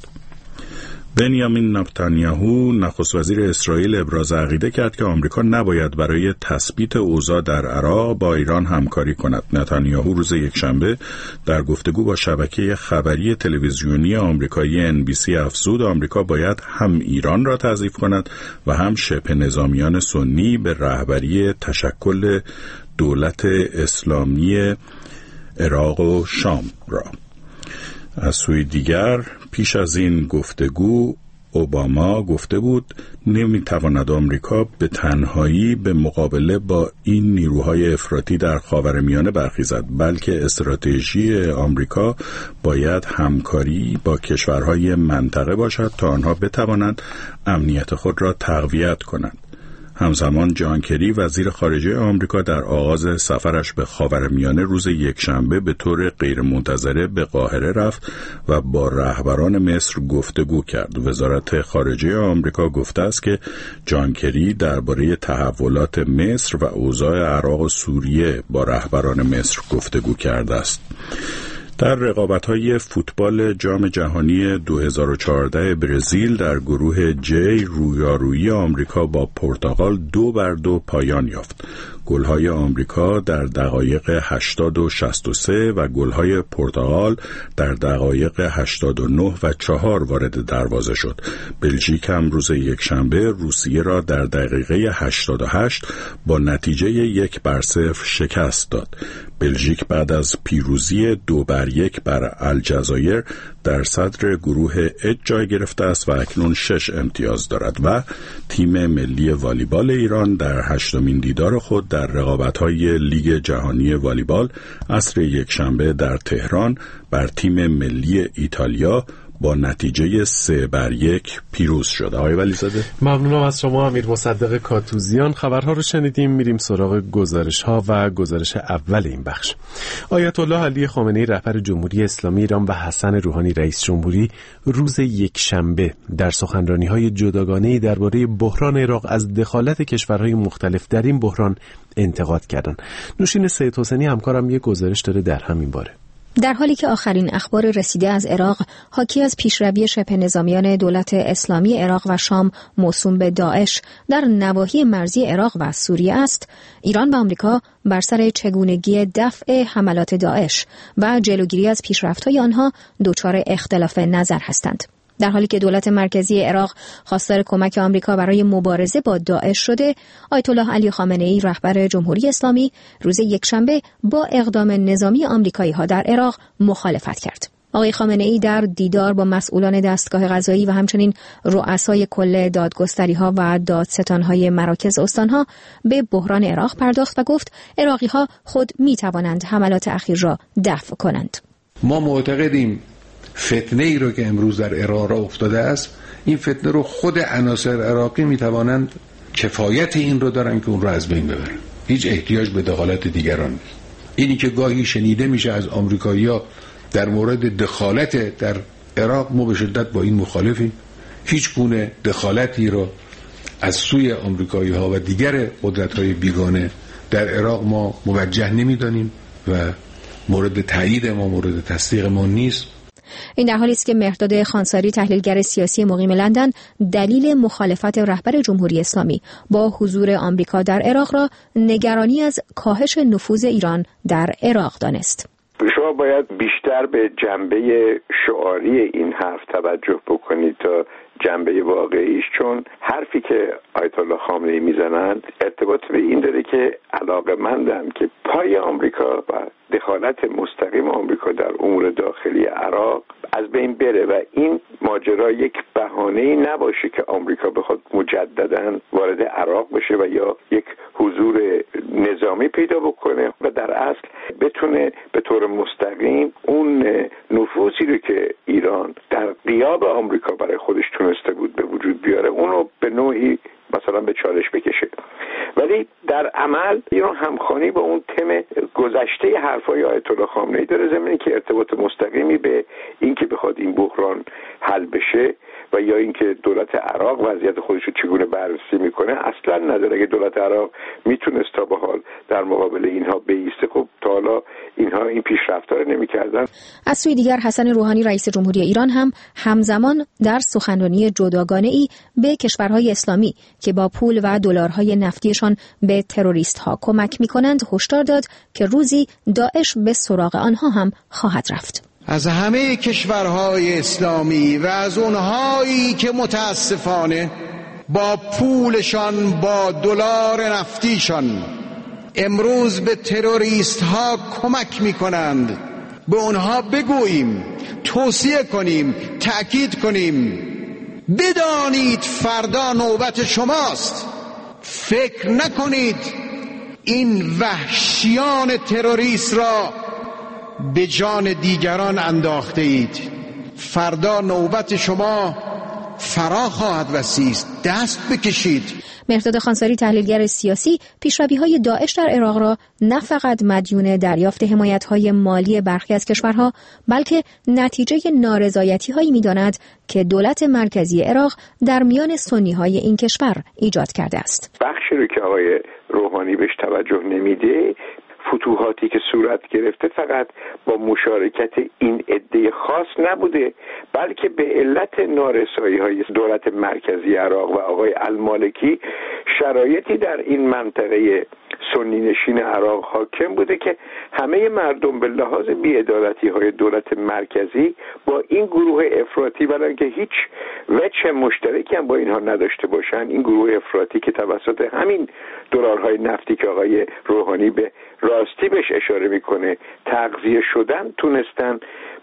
C: بنیامین نتانیاهو نخست وزیر اسرائیل ابراز عقیده کرد که آمریکا نباید برای تثبیت اوضاع در عراق با ایران همکاری کند. نتانیاهو روز یکشنبه در گفتگو با شبکه خبری تلویزیونی آمریکایی ان بی سی افزود آمریکا باید هم ایران را تضعیف کند و هم شبه نظامیان سنی به رهبری تشکل دولت اسلامی عراق و شام را. از سوی دیگر پیش از این گفتگو اوباما گفته بود نمیتواند آمریکا به تنهایی به مقابله با این نیروهای افراطی در خاورمیانه برخیزد، بلکه استراتژی آمریکا باید همکاری با کشورهای منطقه باشد تا آنها بتوانند امنیت خود را تقویت کنند. همزمان جان کری وزیر خارجه آمریکا در آغاز سفرش به خاورمیانه روز یکشنبه به طور غیرمنتظره به قاهره رفت و با رهبران مصر گفتگو کرد. وزارت خارجه آمریکا گفته است که جان کری درباره تحولات مصر و اوضاع عراق و سوریه با رهبران مصر گفتگو کرده است. در رقابت‌های فوتبال جام جهانی دو هزار و چهارده برزیل در گروه جی رویارویی آمریکا با پرتغال دو بر دو پایان یافت. گل‌های آمریکا در دقایق هشتاد و شصت و سه و گل‌های پرتغال در دقایق هشتاد و نه و چهار وارد دروازه شد. بلژیک هم روز یکشنبه روسیه را در دقیقه هشتاد و هشت با نتیجه یک بر صفر شکست داد. بلژیک بعد از پیروزی دو بر یک بر الجزایر در صدر گروه اچ جای گرفته است و اکنون شش امتیاز دارد و تیم ملی والیبال ایران در هشتمین دیدار خود در رقابت‌های لیگ جهانی والیبال عصر یکشنبه در تهران بر تیم ملی ایتالیا با نتیجه سه بر یک پیروز شد. آقای ولیزاده،
B: ممنونم از شما امیر مصدق کاتوزیان. خبرها رو شنیدیم، میریم سراغ گزارش‌ها و گزارش اول این بخش. آیت الله علی خامنه‌ای رهبر جمهوری اسلامی ایران و حسن روحانی رئیس جمهوری روز یکشنبه در سخنرانی‌های جداگانه‌ای درباره بحران عراق از دخالت کشورهای مختلف در این بحران انتقاد کردند. نوشین سید حسینی همکارم یک گزارش داره در همین باره.
I: در حالی که آخرین اخبار رسیده از عراق حاکی از پیشروی شبه نظامیان دولت اسلامی عراق و شام موسوم به داعش در نواحی مرزی عراق و سوریه است، ایران و آمریکا بر سر چگونگی دفع حملات داعش و جلوگیری از پیشرفت‌های آنها دچار اختلاف نظر هستند. در حالی که دولت مرکزی عراق خواستار کمک آمریکا برای مبارزه با داعش شده، آیت الله علی خامنه‌ای رهبر جمهوری اسلامی روز یکشنبه با اقدام نظامی آمریکایی‌ها در عراق مخالفت کرد. آقای خامنه‌ای در دیدار با مسئولان دستگاه قضایی و همچنین رؤسای کل دادگستری‌ها و دادستان‌های مراکز استان‌ها به بحران عراق پرداخت و گفت عراقی‌ها خود می‌توانند حملات اخیر را دفع کنند.
J: ما معتقدیم فتنه ای رو که امروز در عراق را افتاده است، این فتنه رو خود عناصر عراقی میتوانند کفایت این رو دارن که اون رو از بین ببرن. هیچ احتیاج به دخالت دیگران نیست. اینی که گاهی شنیده میشه از آمریکایی‌ها در مورد دخالت در عراق، ما به شدت با این مخالفیم. هیچ گونه دخالتی رو از سوی آمریکایی‌ها و دیگر قدرت‌های بیگانه در عراق ما موجه نمی‌دانیم و مورد تایید ما، مورد تصدیق ما نیست.
I: این در حالی است که مهرداد خانساری تحلیلگر سیاسی مقیم لندن دلیل مخالفت رهبر جمهوری اسلامی با حضور آمریکا در عراق را نگرانی از کاهش نفوذ ایران در عراق دانست.
K: شما باید بیشتر به جنبه شعاری این حرف توجه بکنید تا جنبه واقعیش، چون حرفی که آیت الله خامنه‌ای میزنن ارتباط به این داره که علاقه‌مندن که پای آمریکا و دخالت مستقیم آمریکا در امور داخلی عراق از بین بره و این ماجرا یک بهانه‌ای نباشه که آمریکا بخواد مجدداً وارد عراق بشه و یا یک حضور نظامی پیدا بکنه و در اصل بتونه به طور مستقیم اون نفوذی رو که ایران در غیاب آمریکا برای خودش تونسته بود به وجود بیاره اونو به نوعی مثلا به چالش بکشه. ولی در عمل ایران همخوانی با اون تم گذشته حرفای آیت الله خامنه‌ای داره، زمینی که ارتباط مستقیمی به این که بخواد این بحران حل بشه و یا اینکه دولت عراق وضعیت خودش رو چگونه بررسی میکنه اصلا نداره. اگه دولت عراق میتونست تا به حال در مقابل اینها بایسته، خب تا حالا اینها این پیشرفت‌ها رو نمی‌کردن.
I: از سوی دیگر حسن روحانی رئیس جمهوری ایران هم همزمان در سخنرانی جداگانه‌ای به کشورهای اسلامی که با پول و دلارهای نفتیشان به تروریست‌ها کمک می‌کنند هشدار داد که روزی داعش به سراغ آنها هم خواهد رفت.
L: از همه کشورهای اسلامی و از اونهایی که متاسفانه با پولشان، با دلار نفتیشان امروز به تروریست ها کمک می کنند، به اونها بگوییم، توصیه کنیم، تأکید کنیم بدانید فردا نوبت شماست. فکر نکنید این وحشیان تروریست را به جان دیگران انداخته اید. فردا نوبت شما فرا خواهد رسید. دست بکشید.
I: مهرداد خانساری تحلیلگر سیاسی پیشروی‌های داعش در عراق را نه فقط مدیون دریافت حمایت‌های مالی برخی از کشورها بلکه نتیجه نارضایتی‌هایی می‌داند که دولت مرکزی عراق در میان سنی‌های این کشور ایجاد کرده است.
K: بخشی رو که آقای روحانی بهش توجه نمیده، فتوحاتی که صورت گرفته فقط با مشارکت این عده خاص نبوده، بلکه به علت نارسایی‌های دولت مرکزی عراق و آقای المالکی شرایطی در این منطقه سنی نشین عراق حاکم بوده که همه مردم به لحاظ بی‌عدالتی‌های دولت مرکزی با این گروه افراطی، ولی که هیچ وجه مشترکی هم با اینها نداشته باشن، این گروه افراطی که توسط همین دلارهای نفتی که آقای روحانی به راستی بهش اشاره میکنه تغذیه شدن، تونستن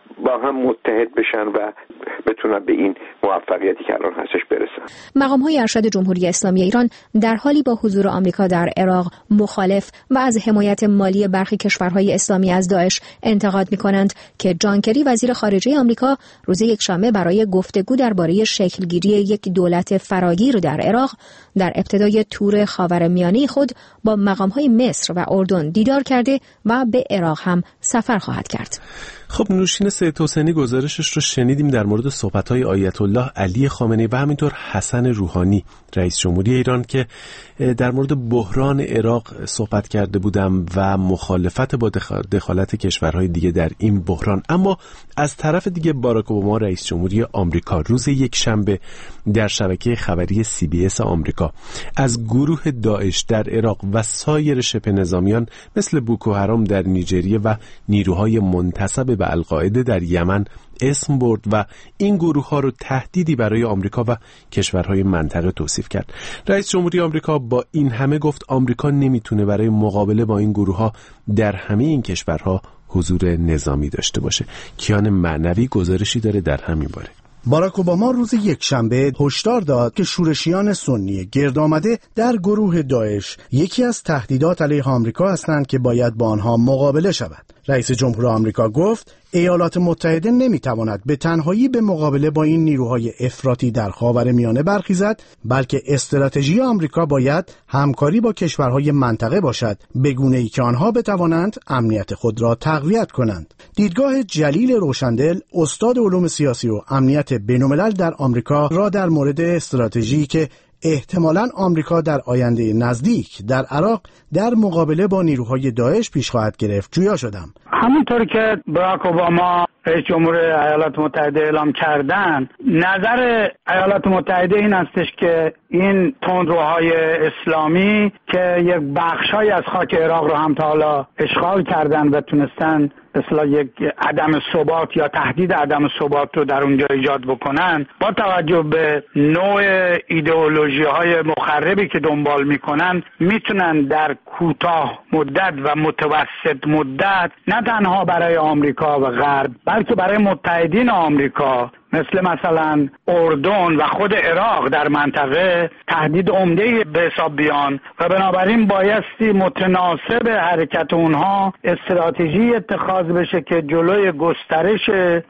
K: با هم متحد بشن و بتونن به این موفقیتی که الان هستش برسن.
I: مقام‌های ارشد جمهوری اسلامی ایران در حالی با حضور آمریکا در عراق مخالف و از حمایت مالی برخی کشورهای اسلامی از داعش انتقاد می‌کنند که جان کری وزیر خارجه آمریکا روز یکشنبه برای گفتگو درباره شکلگیری یک دولت فراگیر در عراق در ابتدای تور خاورمیانه خود با مقام‌های مصر و اردن دیدار کرده و به عراق هم سفر خواهد کرد.
B: خب نوشین سید حسینی گزارشش رو شنیدیم در مورد صحبت‌های آیت الله علی خامنه‌ای و همینطور حسن روحانی رئیس جمهوری ایران که در مورد بحران عراق صحبت کرده بودم و مخالفت با دخالت کشورهای دیگه در این بحران. اما از طرف دیگه باراک اوباما رئیس جمهوری آمریکا روز یک شنبه در شبکه خبری سی بی اس آمریکا از گروه داعش در عراق و سایر شبه نظامیان مثل بوکو حرام در نیجریه و نیروهای منتسب به القاعده در یمن اسم برد و این گروه ها رو تهدیدی برای آمریکا و کشورهای منطقه توصیف کرد. رئیس جمهوری آمریکا با این همه گفت آمریکا نمیتونه برای مقابله با این گروه ها در همه این کشورها حضور نظامی داشته باشه. کیان معنوی گزارشی داره در همین باره.
M: باراک اوباما روز یکشنبه هشدار داد که شورشیان سنی گرد آمده در گروه داعش یکی از تهدیدات علیه آمریکا هستند که باید با آنها مقابله شود. رئیس جمهور آمریکا گفت ایالات متحده نمیتواند به تنهایی به مقابله با این نیروهای افراطی در خاورمیانه برخیزد، بلکه استراتژی آمریکا باید همکاری با کشورهای منطقه باشد، به گونه‌ای که آنها بتوانند امنیت خود را تقویت کنند. دیدگاه جلیل روشندل، استاد علوم سیاسی و امنیت بین‌الملل در آمریکا را در مورد استراتژی که احتمالاً آمریکا در آینده نزدیک در عراق در مقابله با نیروهای داعش پیش خواهد گرفت جویا شدم.
N: همونطور که باراک اوباما رئیس جمهور ایالات متحده اعلام کردن، نظر ایالات متحده این هستش که این تندروهای اسلامی که یک بخشای از خاک عراق رو هم تا حالا اشغال کردن و تونستن به اصطلاح یک عدم ثبات یا تهدید عدم ثبات رو در اونجا ایجاد بکنن، با توجه به نوع ایدئولوژی های مخربی که دنبال میکنن میتونن در کوتاه مدت و متوسط مدت نه تنها برای آمریکا و غرب بلکه برای متحدین آمریکا مثل مثلا اردن و خود عراق در منطقه تهدید عمده‌ای به حساب بیان و بنابراین بایستی متناسب حرکت اونها استراتژی اتخاذ بشه که جلوی گسترش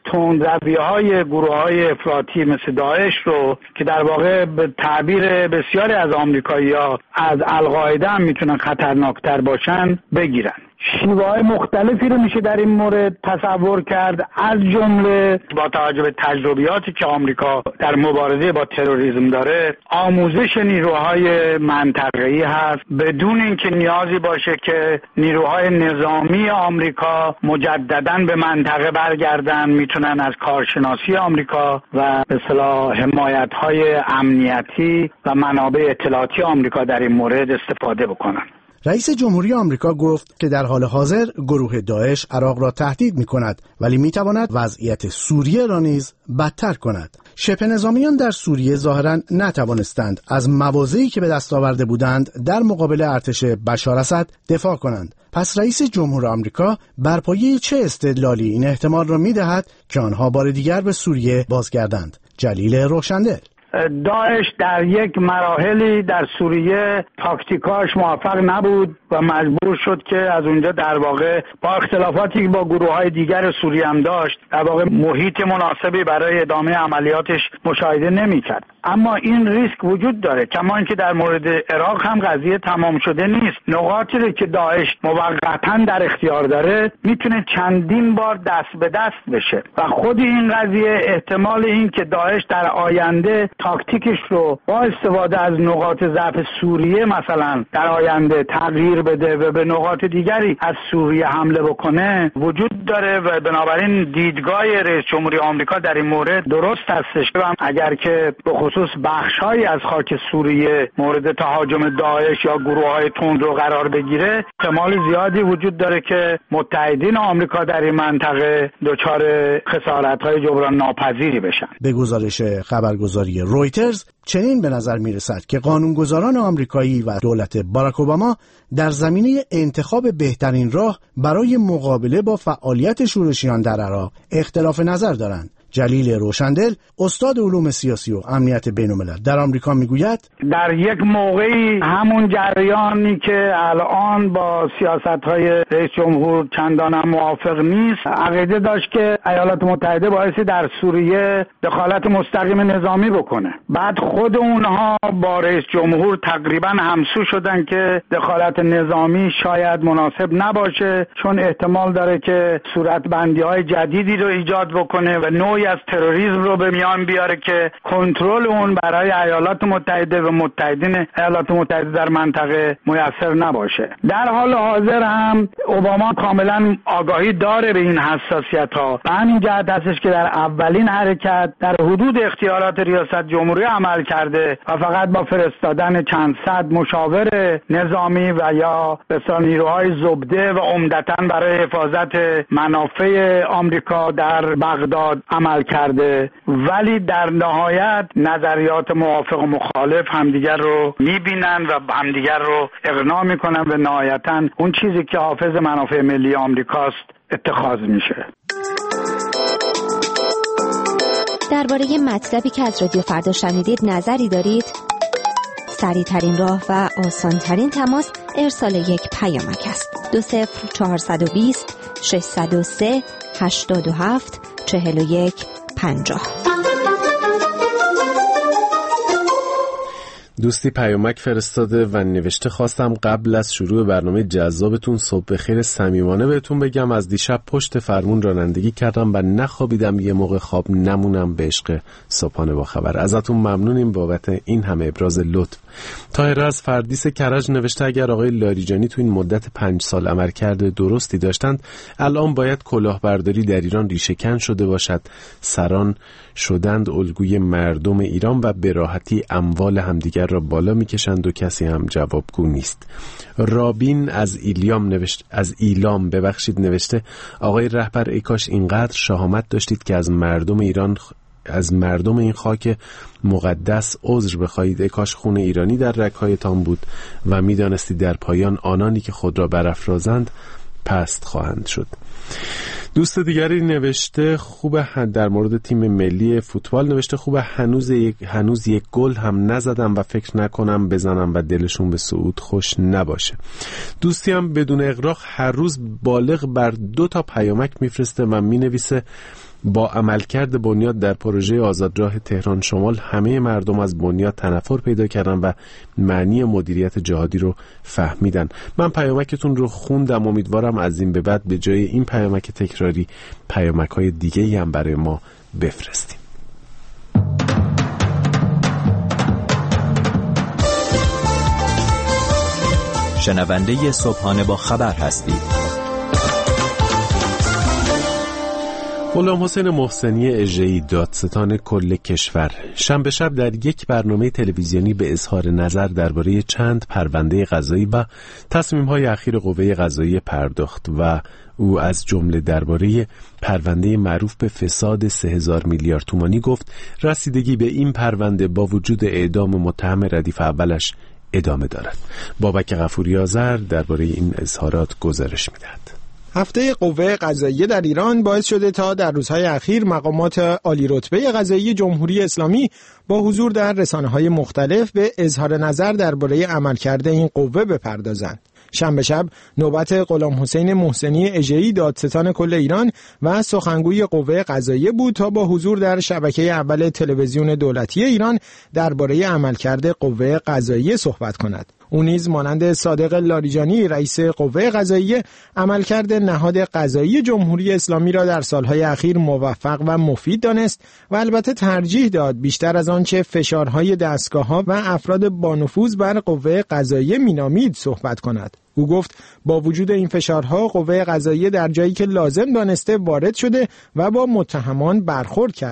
N: تندروی‌های گروه‌های افراطی مثل داعش رو که در واقع به تعبیر بسیاری از آمریکایی‌ها از القاعده هم میتونن خطرناکتر باشن بگیرن. شیوه‌های مختلفی رو میشه در این مورد تصور کرد، از جمله با توجه به تجربیاتی که آمریکا در مبارزه با تروریسم داره، آموزش نیروهای منطقه‌ای هست بدون اینکه نیازی باشه که نیروهای نظامی آمریکا مجدداً به منطقه برگردن، میتونن از کارشناسی آمریکا و به اصطلاح حمایت‌های امنیتی و منابع اطلاعاتی آمریکا در این مورد استفاده بکنن.
M: رئیس جمهوری آمریکا گفت که در حال حاضر گروه داعش عراق را تهدید می کند ولی می تواند وضعیت سوریه را نیز بدتر کند. شبه نظامیان در سوریه ظاهراً نتوانستند از مواضعی که به دست آورده بودند در مقابل ارتش بشار اسد دفاع کنند. پس رئیس جمهور آمریکا بر پایه چه استدلالی این احتمال را می دهد که آنها بار دیگر به سوریه بازگردند؟ جلیل روشندل:
N: داعش در یک مراحلی در سوریه تاکتیکاش موفق نبود و مجبور شد که از اونجا در واقع با اختلافاتی که با گروه‌های دیگر سوریه هم داشت در واقع محیط مناسبی برای ادامه عملیاتش مشاهده نمی‌کرد. اما این ریسک وجود داره، کما اینکه در مورد عراق هم قضیه تمام شده نیست. نقاطی رو که داعش موقتاً در اختیار داره میتونه چندین بار دست به دست بشه و خود این قضیه احتمال این که داعش در آینده تاکتیکش رو با استفاده از نقاط ضعف سوریه مثلا در آینده تغییر بده و به نقاط دیگری از سوریه حمله بکنه وجود داره و بنابراین دیدگاه رئیس جمهوری آمریکا در این مورد درست هستش. اگر که به خصوص بخش‌هایی از خاک سوریه مورد تهاجم داعش یا گروه‌های تندرو قرار بگیره، احتمال زیادی وجود داره که متحدین آمریکا در این منطقه دچار خسارت‌های جبران ناپذیری بشن.
M: به گزارش خبرگزاری رویترز چنین به نظر میرسد که قانونگذاران آمریکایی و دولت باراک اوباما در زمینه انتخاب بهترین راه برای مقابله با فعالیت شورشیان در عراق اختلاف نظر دارند. جلیل روشندل، استاد علوم سیاسی و امنیت بین‌الملل در آمریکا میگوید
N: در یک موقعی همون جریانی که الان با سیاست‌های رئیس جمهور چندان هم موافق نیست، عقیده داشت که ایالات متحده بایستی در سوریه دخالت مستقیم نظامی بکنه. بعد خود اونها با رئیس جمهور تقریبا همسو شدن که دخالت نظامی شاید مناسب نباشه، چون احتمال داره که صورتبندی‌های جدیدی رو ایجاد بکنه و نوع از تروریسم رو به میان بیاره که کنترل اون برای ایالات متحده و متحدین ایالات متحده در منطقه میسر نباشه. در حال حاضر هم اوباما کاملا آگاهی داره به این حساسیت ها. به همین جهت هستش که در اولین حرکت در حدود اختیارات ریاست جمهوری عمل کرده و فقط با فرستادن چند صد مشاور نظامی و یا بسیار نیروهای زبده و عمدتاً برای حفاظت منافع آمریکا در بغداد عمل کرده، ولی در نهایت نظریات موافق و مخالف همدیگر رو میبینن و همدیگر رو اقناع میکنن و نهایتاً اون چیزی که حافظ منافع ملی آمریکاست اتخاذ میشه.
I: درباره مطلبی که از رادیو فردا شنیدید نظری دارید؟ سریع ترین راه و آسان ترین تماس ارسال یک پیامک است. دو صفر چهارصد و بیست ششصد و سه هشتاد و هفت چهل و یک پنجاه.
B: دوستی پیامک فرستاده و نوشته خواستم قبل از شروع برنامه جذابتون صبح بخیر صمیمانه بهتون بگم از دیشب پشت فرمون رانندگی کردم و نخوابیدم یه موقع خواب نمونم به عشق صبحانه با خبر. ازتون ممنونیم بابت این همه ابراز لطف. طاهر از فردیس کرج نوشته اگر آقای لاریجانی تو این مدت پنج سال عملکرد درستی داشتند الان باید کلاهبرداری در ایران ریشه‌کن شده باشد. سران شدند الگوی مردم ایران و به راحتی اموال همدیگر را بالا میکشند و کسی هم جوابگو نیست. رابین از ایلام نوشت از ایلام ببخشید نوشته آقای رهبر ای کاش اینقدر شهامت داشتید که از مردم ایران از مردم این خاک مقدس عذر بخواهید. ای کاش خون ایرانی در رگ‌هایتان بود و میدانستید در پایان آنانی که خود را برافرازند پست خواهند شد. دوست دیگری نوشته خوبه در مورد تیم ملی فوتبال نوشته خوبه هنوز یک هنوز یک گل هم نزدم و فکر نکنم بزنم و دلشون به صعود خوش نباشه. دوستی هم بدون اغراق هر روز بالغ بر دو تا پیامک میفرسته و مینویسه با عملکرد بنیاد در پروژه آزادراه تهران شمال همه مردم از بنیاد تنفر پیدا کردن و معنی مدیریت جهادی رو فهمیدن. من پیامکتون رو خوندم، امیدوارم از این به بعد به جای این پیامک تکراری پیامک‌های دیگه‌ای هم برای ما بفرستیم.
O: شنونده صبحانه با خبر هستید.
B: غلام حسین محسنی اژه‌ای دادستان کل کشور شنبه شب در یک برنامه تلویزیونی به اظهار نظر درباره چند پرونده قضایی و تصمیم‌های اخیر قوه قضاییه پرداخت و او از جمله درباره پرونده معروف به فساد سه هزار میلیارد تومانی گفت رسیدگی به این پرونده با وجود اعدام متهم ردیف اولش ادامه دارد. بابک غفوری آذر درباره این اظهارات گزارش می‌دهد.
P: هفته قوه قضاییه در ایران باعث شده تا در روزهای اخیر مقامات عالی رتبه قضایی جمهوری اسلامی با حضور در رسانه‌های مختلف به اظهار نظر درباره عملکرد این قوه بپردازند. شنبه شب نوبت غلام حسین محسنی اژه‌ای دادستان کل ایران و سخنگوی قوه قضاییه بود تا با حضور در شبکه اول تلویزیون دولتی ایران درباره عملکرد قوه قضاییه صحبت کند. او نیز مانند صادق لاریجانی رئیس قوه قضاییه عملکرد نهاد قضایی جمهوری اسلامی را در سالهای اخیر موفق و مفید دانست و البته ترجیح داد بیشتر از آنچه فشارهای دستگاه‌ها و افراد با نفوذ بر قوه قضاییه مینامید صحبت کند. او گفت با وجود این فشارها قوه قضاییه در جایی که لازم دانسته وارد شده و با متهمان برخورد کرده.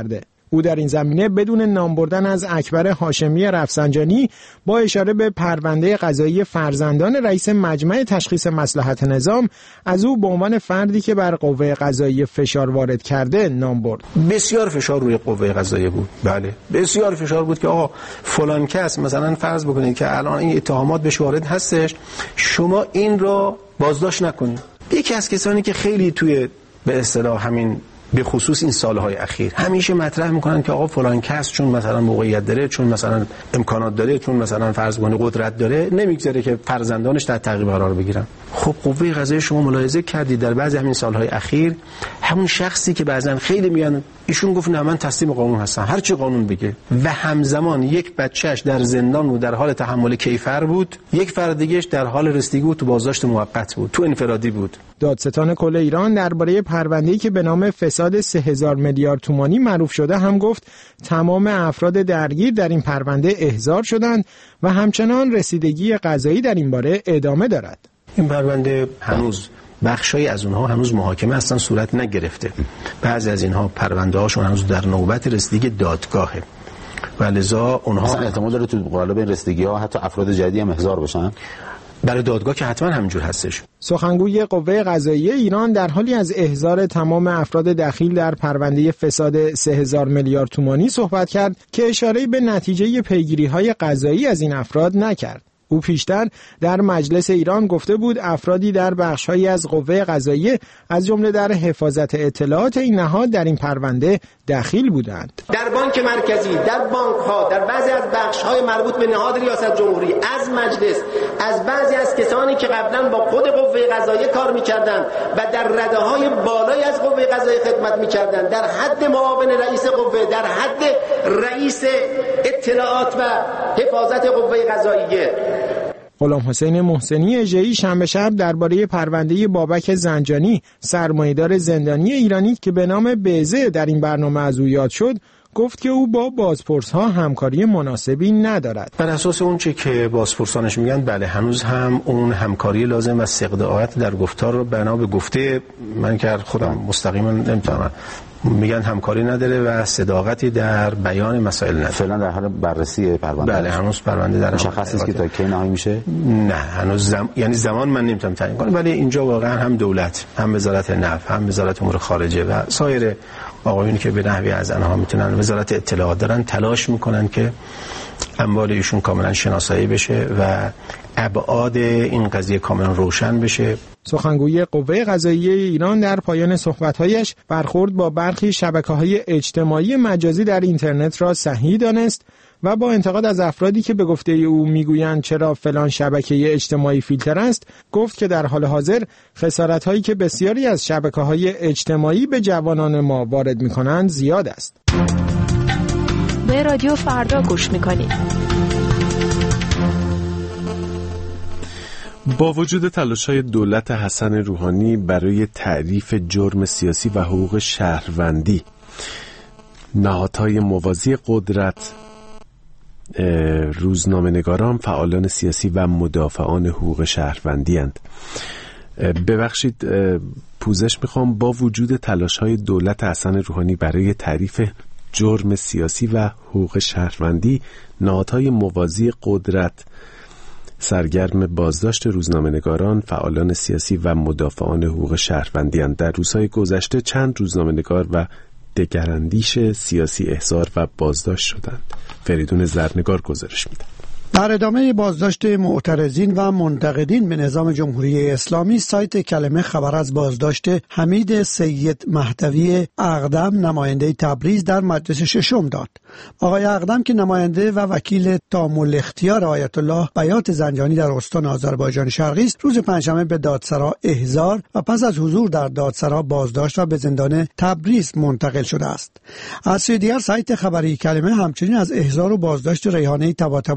P: او در این زمینه بدون نام بردن از اکبر هاشمی رفسنجانی با اشاره به پرونده قضایی فرزندان رئیس مجمع تشخیص مصلحت نظام از او به عنوان فردی که بر قوه قضاییه فشار وارد کرده نام برد.
Q: بسیار فشار روی قوه قضاییه بود. بله، بسیار فشار بود که آقا فلان کس مثلا فرض بکنید که الان این اتهامات بهش وارد هستش، شما این رو بازداشت نکنید. یکی از کسانی که خیلی توی به اصطلاح همین به خصوص این سالهای اخیر همیشه مطرح میکنن که آقا فلان کس چون مثلا موقعیت داره، چون مثلا امکانات داره، چون مثلا فرض کنید قدرت داره، نمیگذاره که فرزندانش در تعقیب قرار بگیرن. خب قوه قضاییه شما ملاحظه کردید در بعضی همین سالهای اخیر همون شخصی که بعضن خیلی میان ایشون گفت نه من تسلیم قانون هستم، هر چی قانون بگه، و همزمان یک بچهش در زندان بود در حال تحمل کیفر بود، یک فرد دیگه‌اش در حال رسیدگی بود تو بازداشت موقت بود، تو انفرادی بود.
P: دادستان کل ایران درباره پرونده‌ای که به نام فساد سه هزار میلیارد تومانی معروف شده هم گفت تمام افراد درگیر در این پرونده احضار شدند و همچنان رسیدگی قضایی در این باره ادامه دارد.
Q: این پرونده هنوز بخشای از اونها هنوز محاکمه اصلا صورت نگرفته. بعضی از اینها پرونده هاشون هنوز در نوبت رسیدگی دادگاهه و لذا اونها
R: اصلا احتمال داره تو قالب این رسیدگی ها حتی افراد جدیدی هم احضار بشن.
Q: برای دادگاه که حتما همینجور هستش.
P: سخنگوی قوه قضاییه ایران در حالی از احضار تمام افراد دخیل در پرونده فساد سه هزار میلیارد تومانی صحبت کرد که اشاره‌ای به نتیجه پیگیری‌های قضایی از این افراد نکرد. او پیشتر در مجلس ایران گفته بود افرادی در بخش‌هایی از قوه قضاییه از جمله در حفاظت اطلاعات این نهاد در این پرونده دخیل بودند.
S: در بانک مرکزی، در بانک‌ها، در بعضی از بخش‌های مربوط به نهاد ریاست جمهوری، از مجلس، از بعضی از کسانی که قبلا با خود قوه قضاییه کار می‌کردند و در رده‌های بالای از قوه قضاییه خدمت می‌کردند، در حد معاون رئیس قوه، در حد رئیس اطلاعات و حفاظت قوه قضاییه.
P: غلام حسین محسنی اژه‌ای شنبه شب درباره پرونده بابک زنجانی سرمایه‌دار زندانی ایرانی که به نام بیضه در این برنامه از او یاد شد گفت که او با بازپرس‌ها همکاری مناسبی ندارد.
Q: بر اساس اون چه که بازپرسانش میگن بله هنوز هم اون همکاری لازم و استقطاعات در گفتار رو بنا به گفته من که خودم مستقیما نمیتونم میگن همکاری نداره و صداقتی در بیان مسائل نداره.
R: فعلا در حال بررسی پرونده.
Q: بله هنوز پرونده در
R: مشخص است که تا کی نهایی میشه؟
Q: نه هنوز زم... یعنی زمان من نمیتونم تعیین کنم، ولی اینجا واقعا هم دولت، هم وزارت نفت، هم وزارت امور خارجه و سایر آقایونی که به نحوی از آنها میتونن وزارت اطلاعات دارن تلاش میکنن که اموال ایشون کاملا شناسایی بشه و ابعاد این قضیه کاملا روشن بشه.
P: سخنگوی قوه قضاییه ایران در پایان صحبت‌هایش برخورد با برخی شبکه‌های اجتماعی مجازی در اینترنت را صحیح دانست و با انتقاد از افرادی که به گفته او میگویند چرا فلان شبکه اجتماعی فیلتر است، گفت که در حال حاضر خسارت‌هایی که بسیاری از شبکه‌های اجتماعی به جوانان ما وارد می‌کنند زیاد است.
T: به رادیو فردا گوش می‌کنید.
B: با وجود تلاش‌های دولت حسن روحانی برای تعریف جرم سیاسی و حقوق شهروندی، نهادهای موازی قدرت، روزنامه‌نگاران، فعالان سیاسی و مدافعان حقوق شهروندی اند. ببخشید پوزش میخوام، با وجود تلاش‌های دولت حسن روحانی برای تعریف جرم سیاسی و حقوق شهروندی، نهادهای موازی قدرت سرگرم بازداشت روزنامه‌نگاران، فعالان سیاسی و مدافعان حقوق شهروندی اند. در روزهای گذشته چند روزنامه‌نگار و دگراندیش سیاسی احضار و بازداشت شدند. فریدون زرنگار گزارش می‌دهد.
U: در ادامه بازداشت معترضین و منتقدین به نظام جمهوری اسلامی، سایت کلمه خبر از بازداشت حمید سید مهدوی اقدم، نماینده تبریز، در مجلس ششم داد. آقای اقدم که نماینده و وکیل تامل اختیار آیت الله بیات زنجانی در استان آذربایجان شرقی است، روز پنجشنبه به دادسرا احضار و پس از حضور در دادسرا بازداشت و به زندان تبریز منتقل شده است. از سوی دیگر سایت خبری کلمه همچنین از احضار و بازداشت ریحانه طباطبایی، روز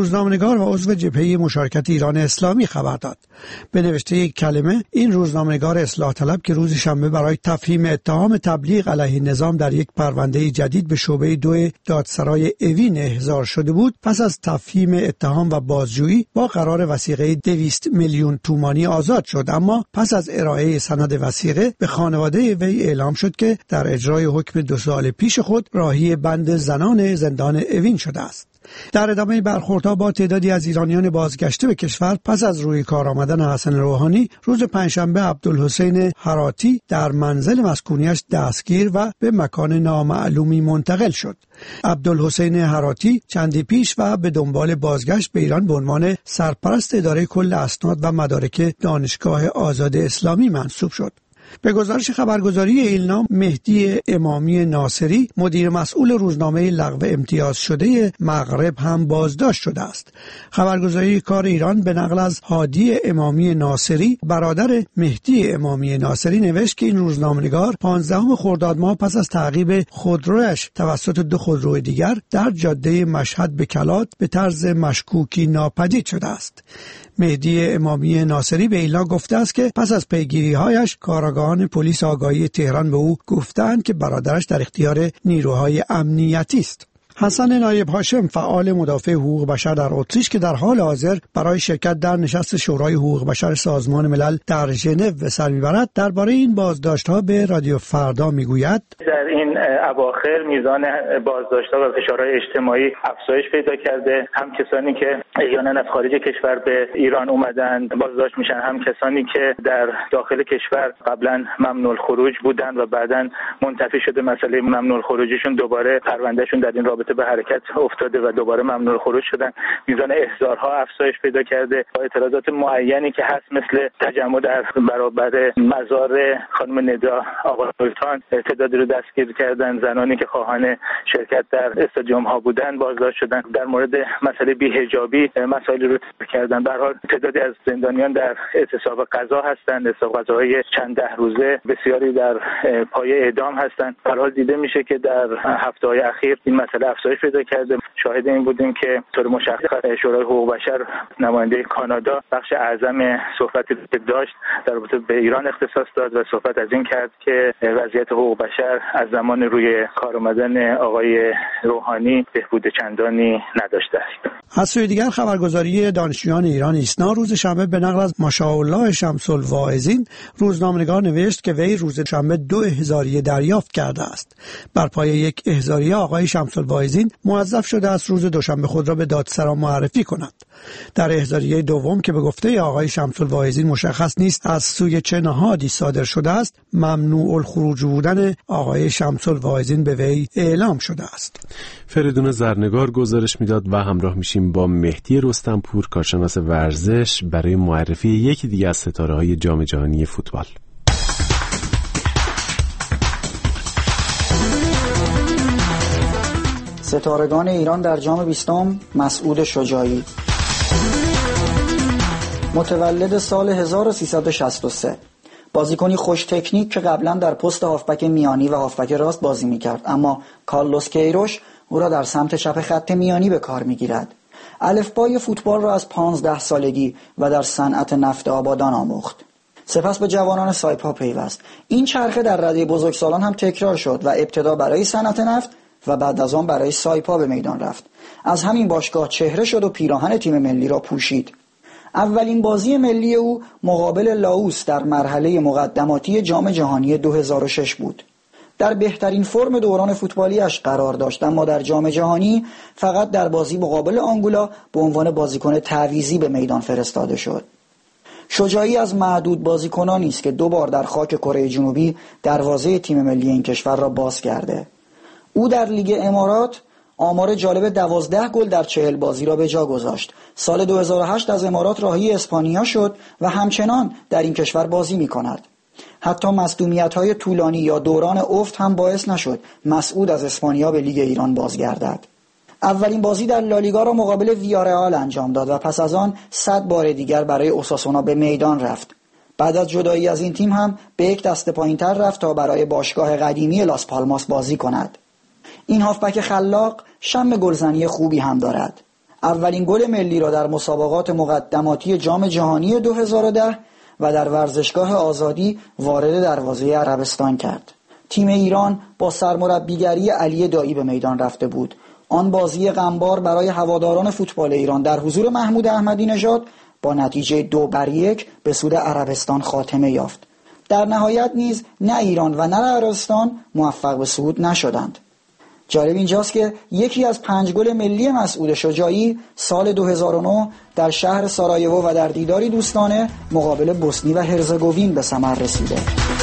U: روزنامه‌نگار و عضو جبهه مشارکت ایران اسلامی خبر داد. به نوشته یک کلمه این روزنامه‌نگار اصلاح طلب که روز شنبه برای تفهیم اتهام تبلیغ علیه نظام در یک پرونده جدید به شعبه دو دادسرای اوین احضار شده بود، پس از تفهیم اتهام و بازجویی با قرار وثیقه دویست میلیون تومانی آزاد شد، اما پس از ارائه سند وثیقه به خانواده وی اعلام شد که در اجرای حکم دو سال پیش خود راهی بند زنان زندان اوین شده است. در ادامه برخوردها با تعدادی از ایرانیان بازگشته به کشور پس از روی کار آمدن حسن روحانی، روز پنجشنبه عبدالحسین هراتی در منزل مسکونیش دستگیر و به مکان نامعلومی منتقل شد. عبدالحسین هراتی چندی پیش و به دنبال بازگشت به ایران به عنوان سرپرست اداره کل اسناد و مدارک دانشگاه آزاد اسلامی منصوب شد. به گزارش خبرگزاری ایلنا، مهدی امامی ناصری، مدیر مسئول روزنامه لغو امتیاز شده مغرب هم بازداشت شده است. خبرگزاری کار ایران به نقل از هادی امامی ناصری، برادر مهدی امامی ناصری، نوشت که این روزنامه‌نگار پانزدهم خرداد ماه پس از تعقیب خودرویش توسط دو خودرو دیگر در جاده مشهد به کلات به طرز مشکوکی ناپدید شده است. مهدی امامی ناصری به ایلنا گفته است که پس از پیگیری‌هایش کارآگاهان پلیس آگاهی تهران به او گفتند که برادرش در اختیار نیروهای امنیتی است. حسن نایب هاشم، فعال مدافع حقوق بشر در اتریش که در حال حاضر برای شرکت در نشست شورای حقوق بشر سازمان ملل در ژنو به سر میبرد، درباره این بازداشت‌ها به رادیو فردا میگوید:
A: در این اواخر میزان بازداشت‌ها و فشارهای اجتماعی افزایش پیدا کرده. هم کسانی که احیانا از خارج کشور به ایران اومدن بازداشت میشن، هم کسانی که در داخل کشور قبلا ممنوع الخروج بودن و بعداً منتفی شده مسئله ممنوع الخروجیشون، دوباره پروندهشون در این رابطه به حرکت افتاده و دوباره ممنوع خروج شدن. میزان احضارها افزایش پیدا کرده. با اعتراضات معینی که هست، مثل تجمع در برابر مزار خانم ندا آقا سلطان، تعدادی رو دستگیر کردن. زنانی که خواهان شرکت در استادیوم ها بودن بازداشت شدن. در مورد مسئله بی‌حجابی مسائلی رو تحقیق کردن. به هر حال تعدادی از زندانیان در اعتصاب قضا هستند. اعتصاب قضاهای چند ده روزه، بسیاری در پای اعدام هستند. به هر حال دیده میشه که در هفته‌های اخیر این مسئله افزایش پیدا کرده. شاهد این بودیم که طور مشخص شورای حقوق بشر نماینده کانادا بخش اعظم صحبتی که داشت در رابطه به ایران اختصاص داد و صحبت از این کرد که وضعیت حقوق بشر از زمان روی کار آمدن آقای روحانی بهبود چندانی نداشته است.
U: از سوی دیگر خبرگزاری دانشجویان ایران ایسنا روز شنبه به نقل از ماشاءالله شمس الواعظین، روزنامه‌نگار نوشت که وی روز شنبه دو احضاریه دریافت کرده است. بر پایه یک احضاریه آقای شمس الواعظین موظف شده است روز دوشنبه خود را به دادسرا معرفی کند. در احضاریه دوم که به گفته آقای شمس الواعظین مشخص نیست از سوی چه نهادی صادر شده است، ممنوع الخروج بودن آقای شمس الواعظین به وی اعلام شده است.
B: فریدون زرنگار گزارش میداد و همراه میشیم با مهدی رستمپور، کارشناس ورزش، برای معرفی یکی دیگه از ستاره‌های جام جهانی فوتبال.
F: ستارگان ایران در جام بیستم. مسعود شجاعی، متولد سال هزار و سیصد و شصت و سه، بازیکنی خوش تکنیک که قبلا در پست هافبک میانی و هافبک راست بازی میکرد، اما کارلوس کیروش او را در سمت چپ خط میانی به کار میگیرد. الفبای فوتبال را از پانزده سالگی و در صنعت نفت آبادان آموخت. سپس به جوانان سایپا پیوست. این چرخه در رده بزرگسالان هم تکرار شد و ابتدا برای صنعت نفت و بعد از آن برای سایپا به میدان رفت. از همین باشگاه چهره شد و پیراهن تیم ملی را پوشید. اولین بازی ملی او مقابل لاوس در مرحله مقدماتی جام جهانی دو هزار و شش بود. در بهترین فرم دوران فوتبالیش قرار داشت، اما در جام جهانی فقط در بازی مقابل آنگولا به عنوان بازیکن تعویضی به میدان فرستاده شد. شجاعی از معدود بازیکنانی است که دو بار در خاک کره جنوبی دروازه تیم ملی این کشور را باز کرده. او در لیگ امارات آمار جالب دوازده گل در چهل بازی را به جا گذاشت. سال دو هزار و هشت از امارات راهی اسپانیا شد و همچنان در این کشور بازی می کند. حتی مصدومیت‌های طولانی یا دوران افت هم باعث نشد مسعود از اسپانیا به لیگ ایران بازگردد. اولین بازی در لالیگا را مقابل ویارئال انجام داد و پس از آن صد بار دیگر برای اوساسونا به میدان رفت. بعد از جدایی از این تیم هم به یک دسته پایین‌تر رفت تا برای باشگاه قدیمی لاس پالماس بازی کند. این هافبک خلاق شم گلزنی خوبی هم دارد. اولین گل ملی را در مسابقات مقدماتی جام جهانی دو هزار و ده و در ورزشگاه آزادی وارد دروازه عربستان کرد. تیم ایران با سرمربیگری علی دایی به میدان رفته بود. آن بازی غمبار برای هواداران فوتبال ایران در حضور محمود احمدی نژاد با نتیجه دو بر یک به سود عربستان خاتمه یافت. در نهایت نیز نه ایران و نه عربستان موفق به صعود نشدند. جالب اینجاست که یکی از پنج گل ملی مسعود شجاعی سال دو هزار و نه در شهر سارایوو و در دیداری دوستانه مقابل بوسنی و هرزگوین به ثمر رسیده.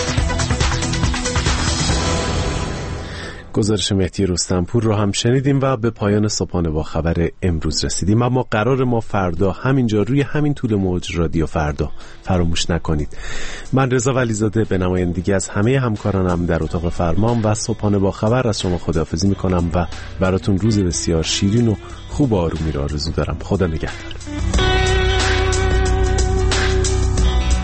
B: گزارش مهدی رستمپور رو هم شنیدیم و به پایان صبحانه با خبر امروز رسیدیم. اما قرار ما فردا همینجا روی همین طول موج رادیو فردا، فراموش نکنید. من رضا ولیزاده به نمایندگی از همه همکارانم در اتاق فرمان و صبحانه با خبر از شما خداحافظی میکنم و براتون روز بسیار شیرین و خوب و آرومی رو آرزو دارم. خدا نگهدار.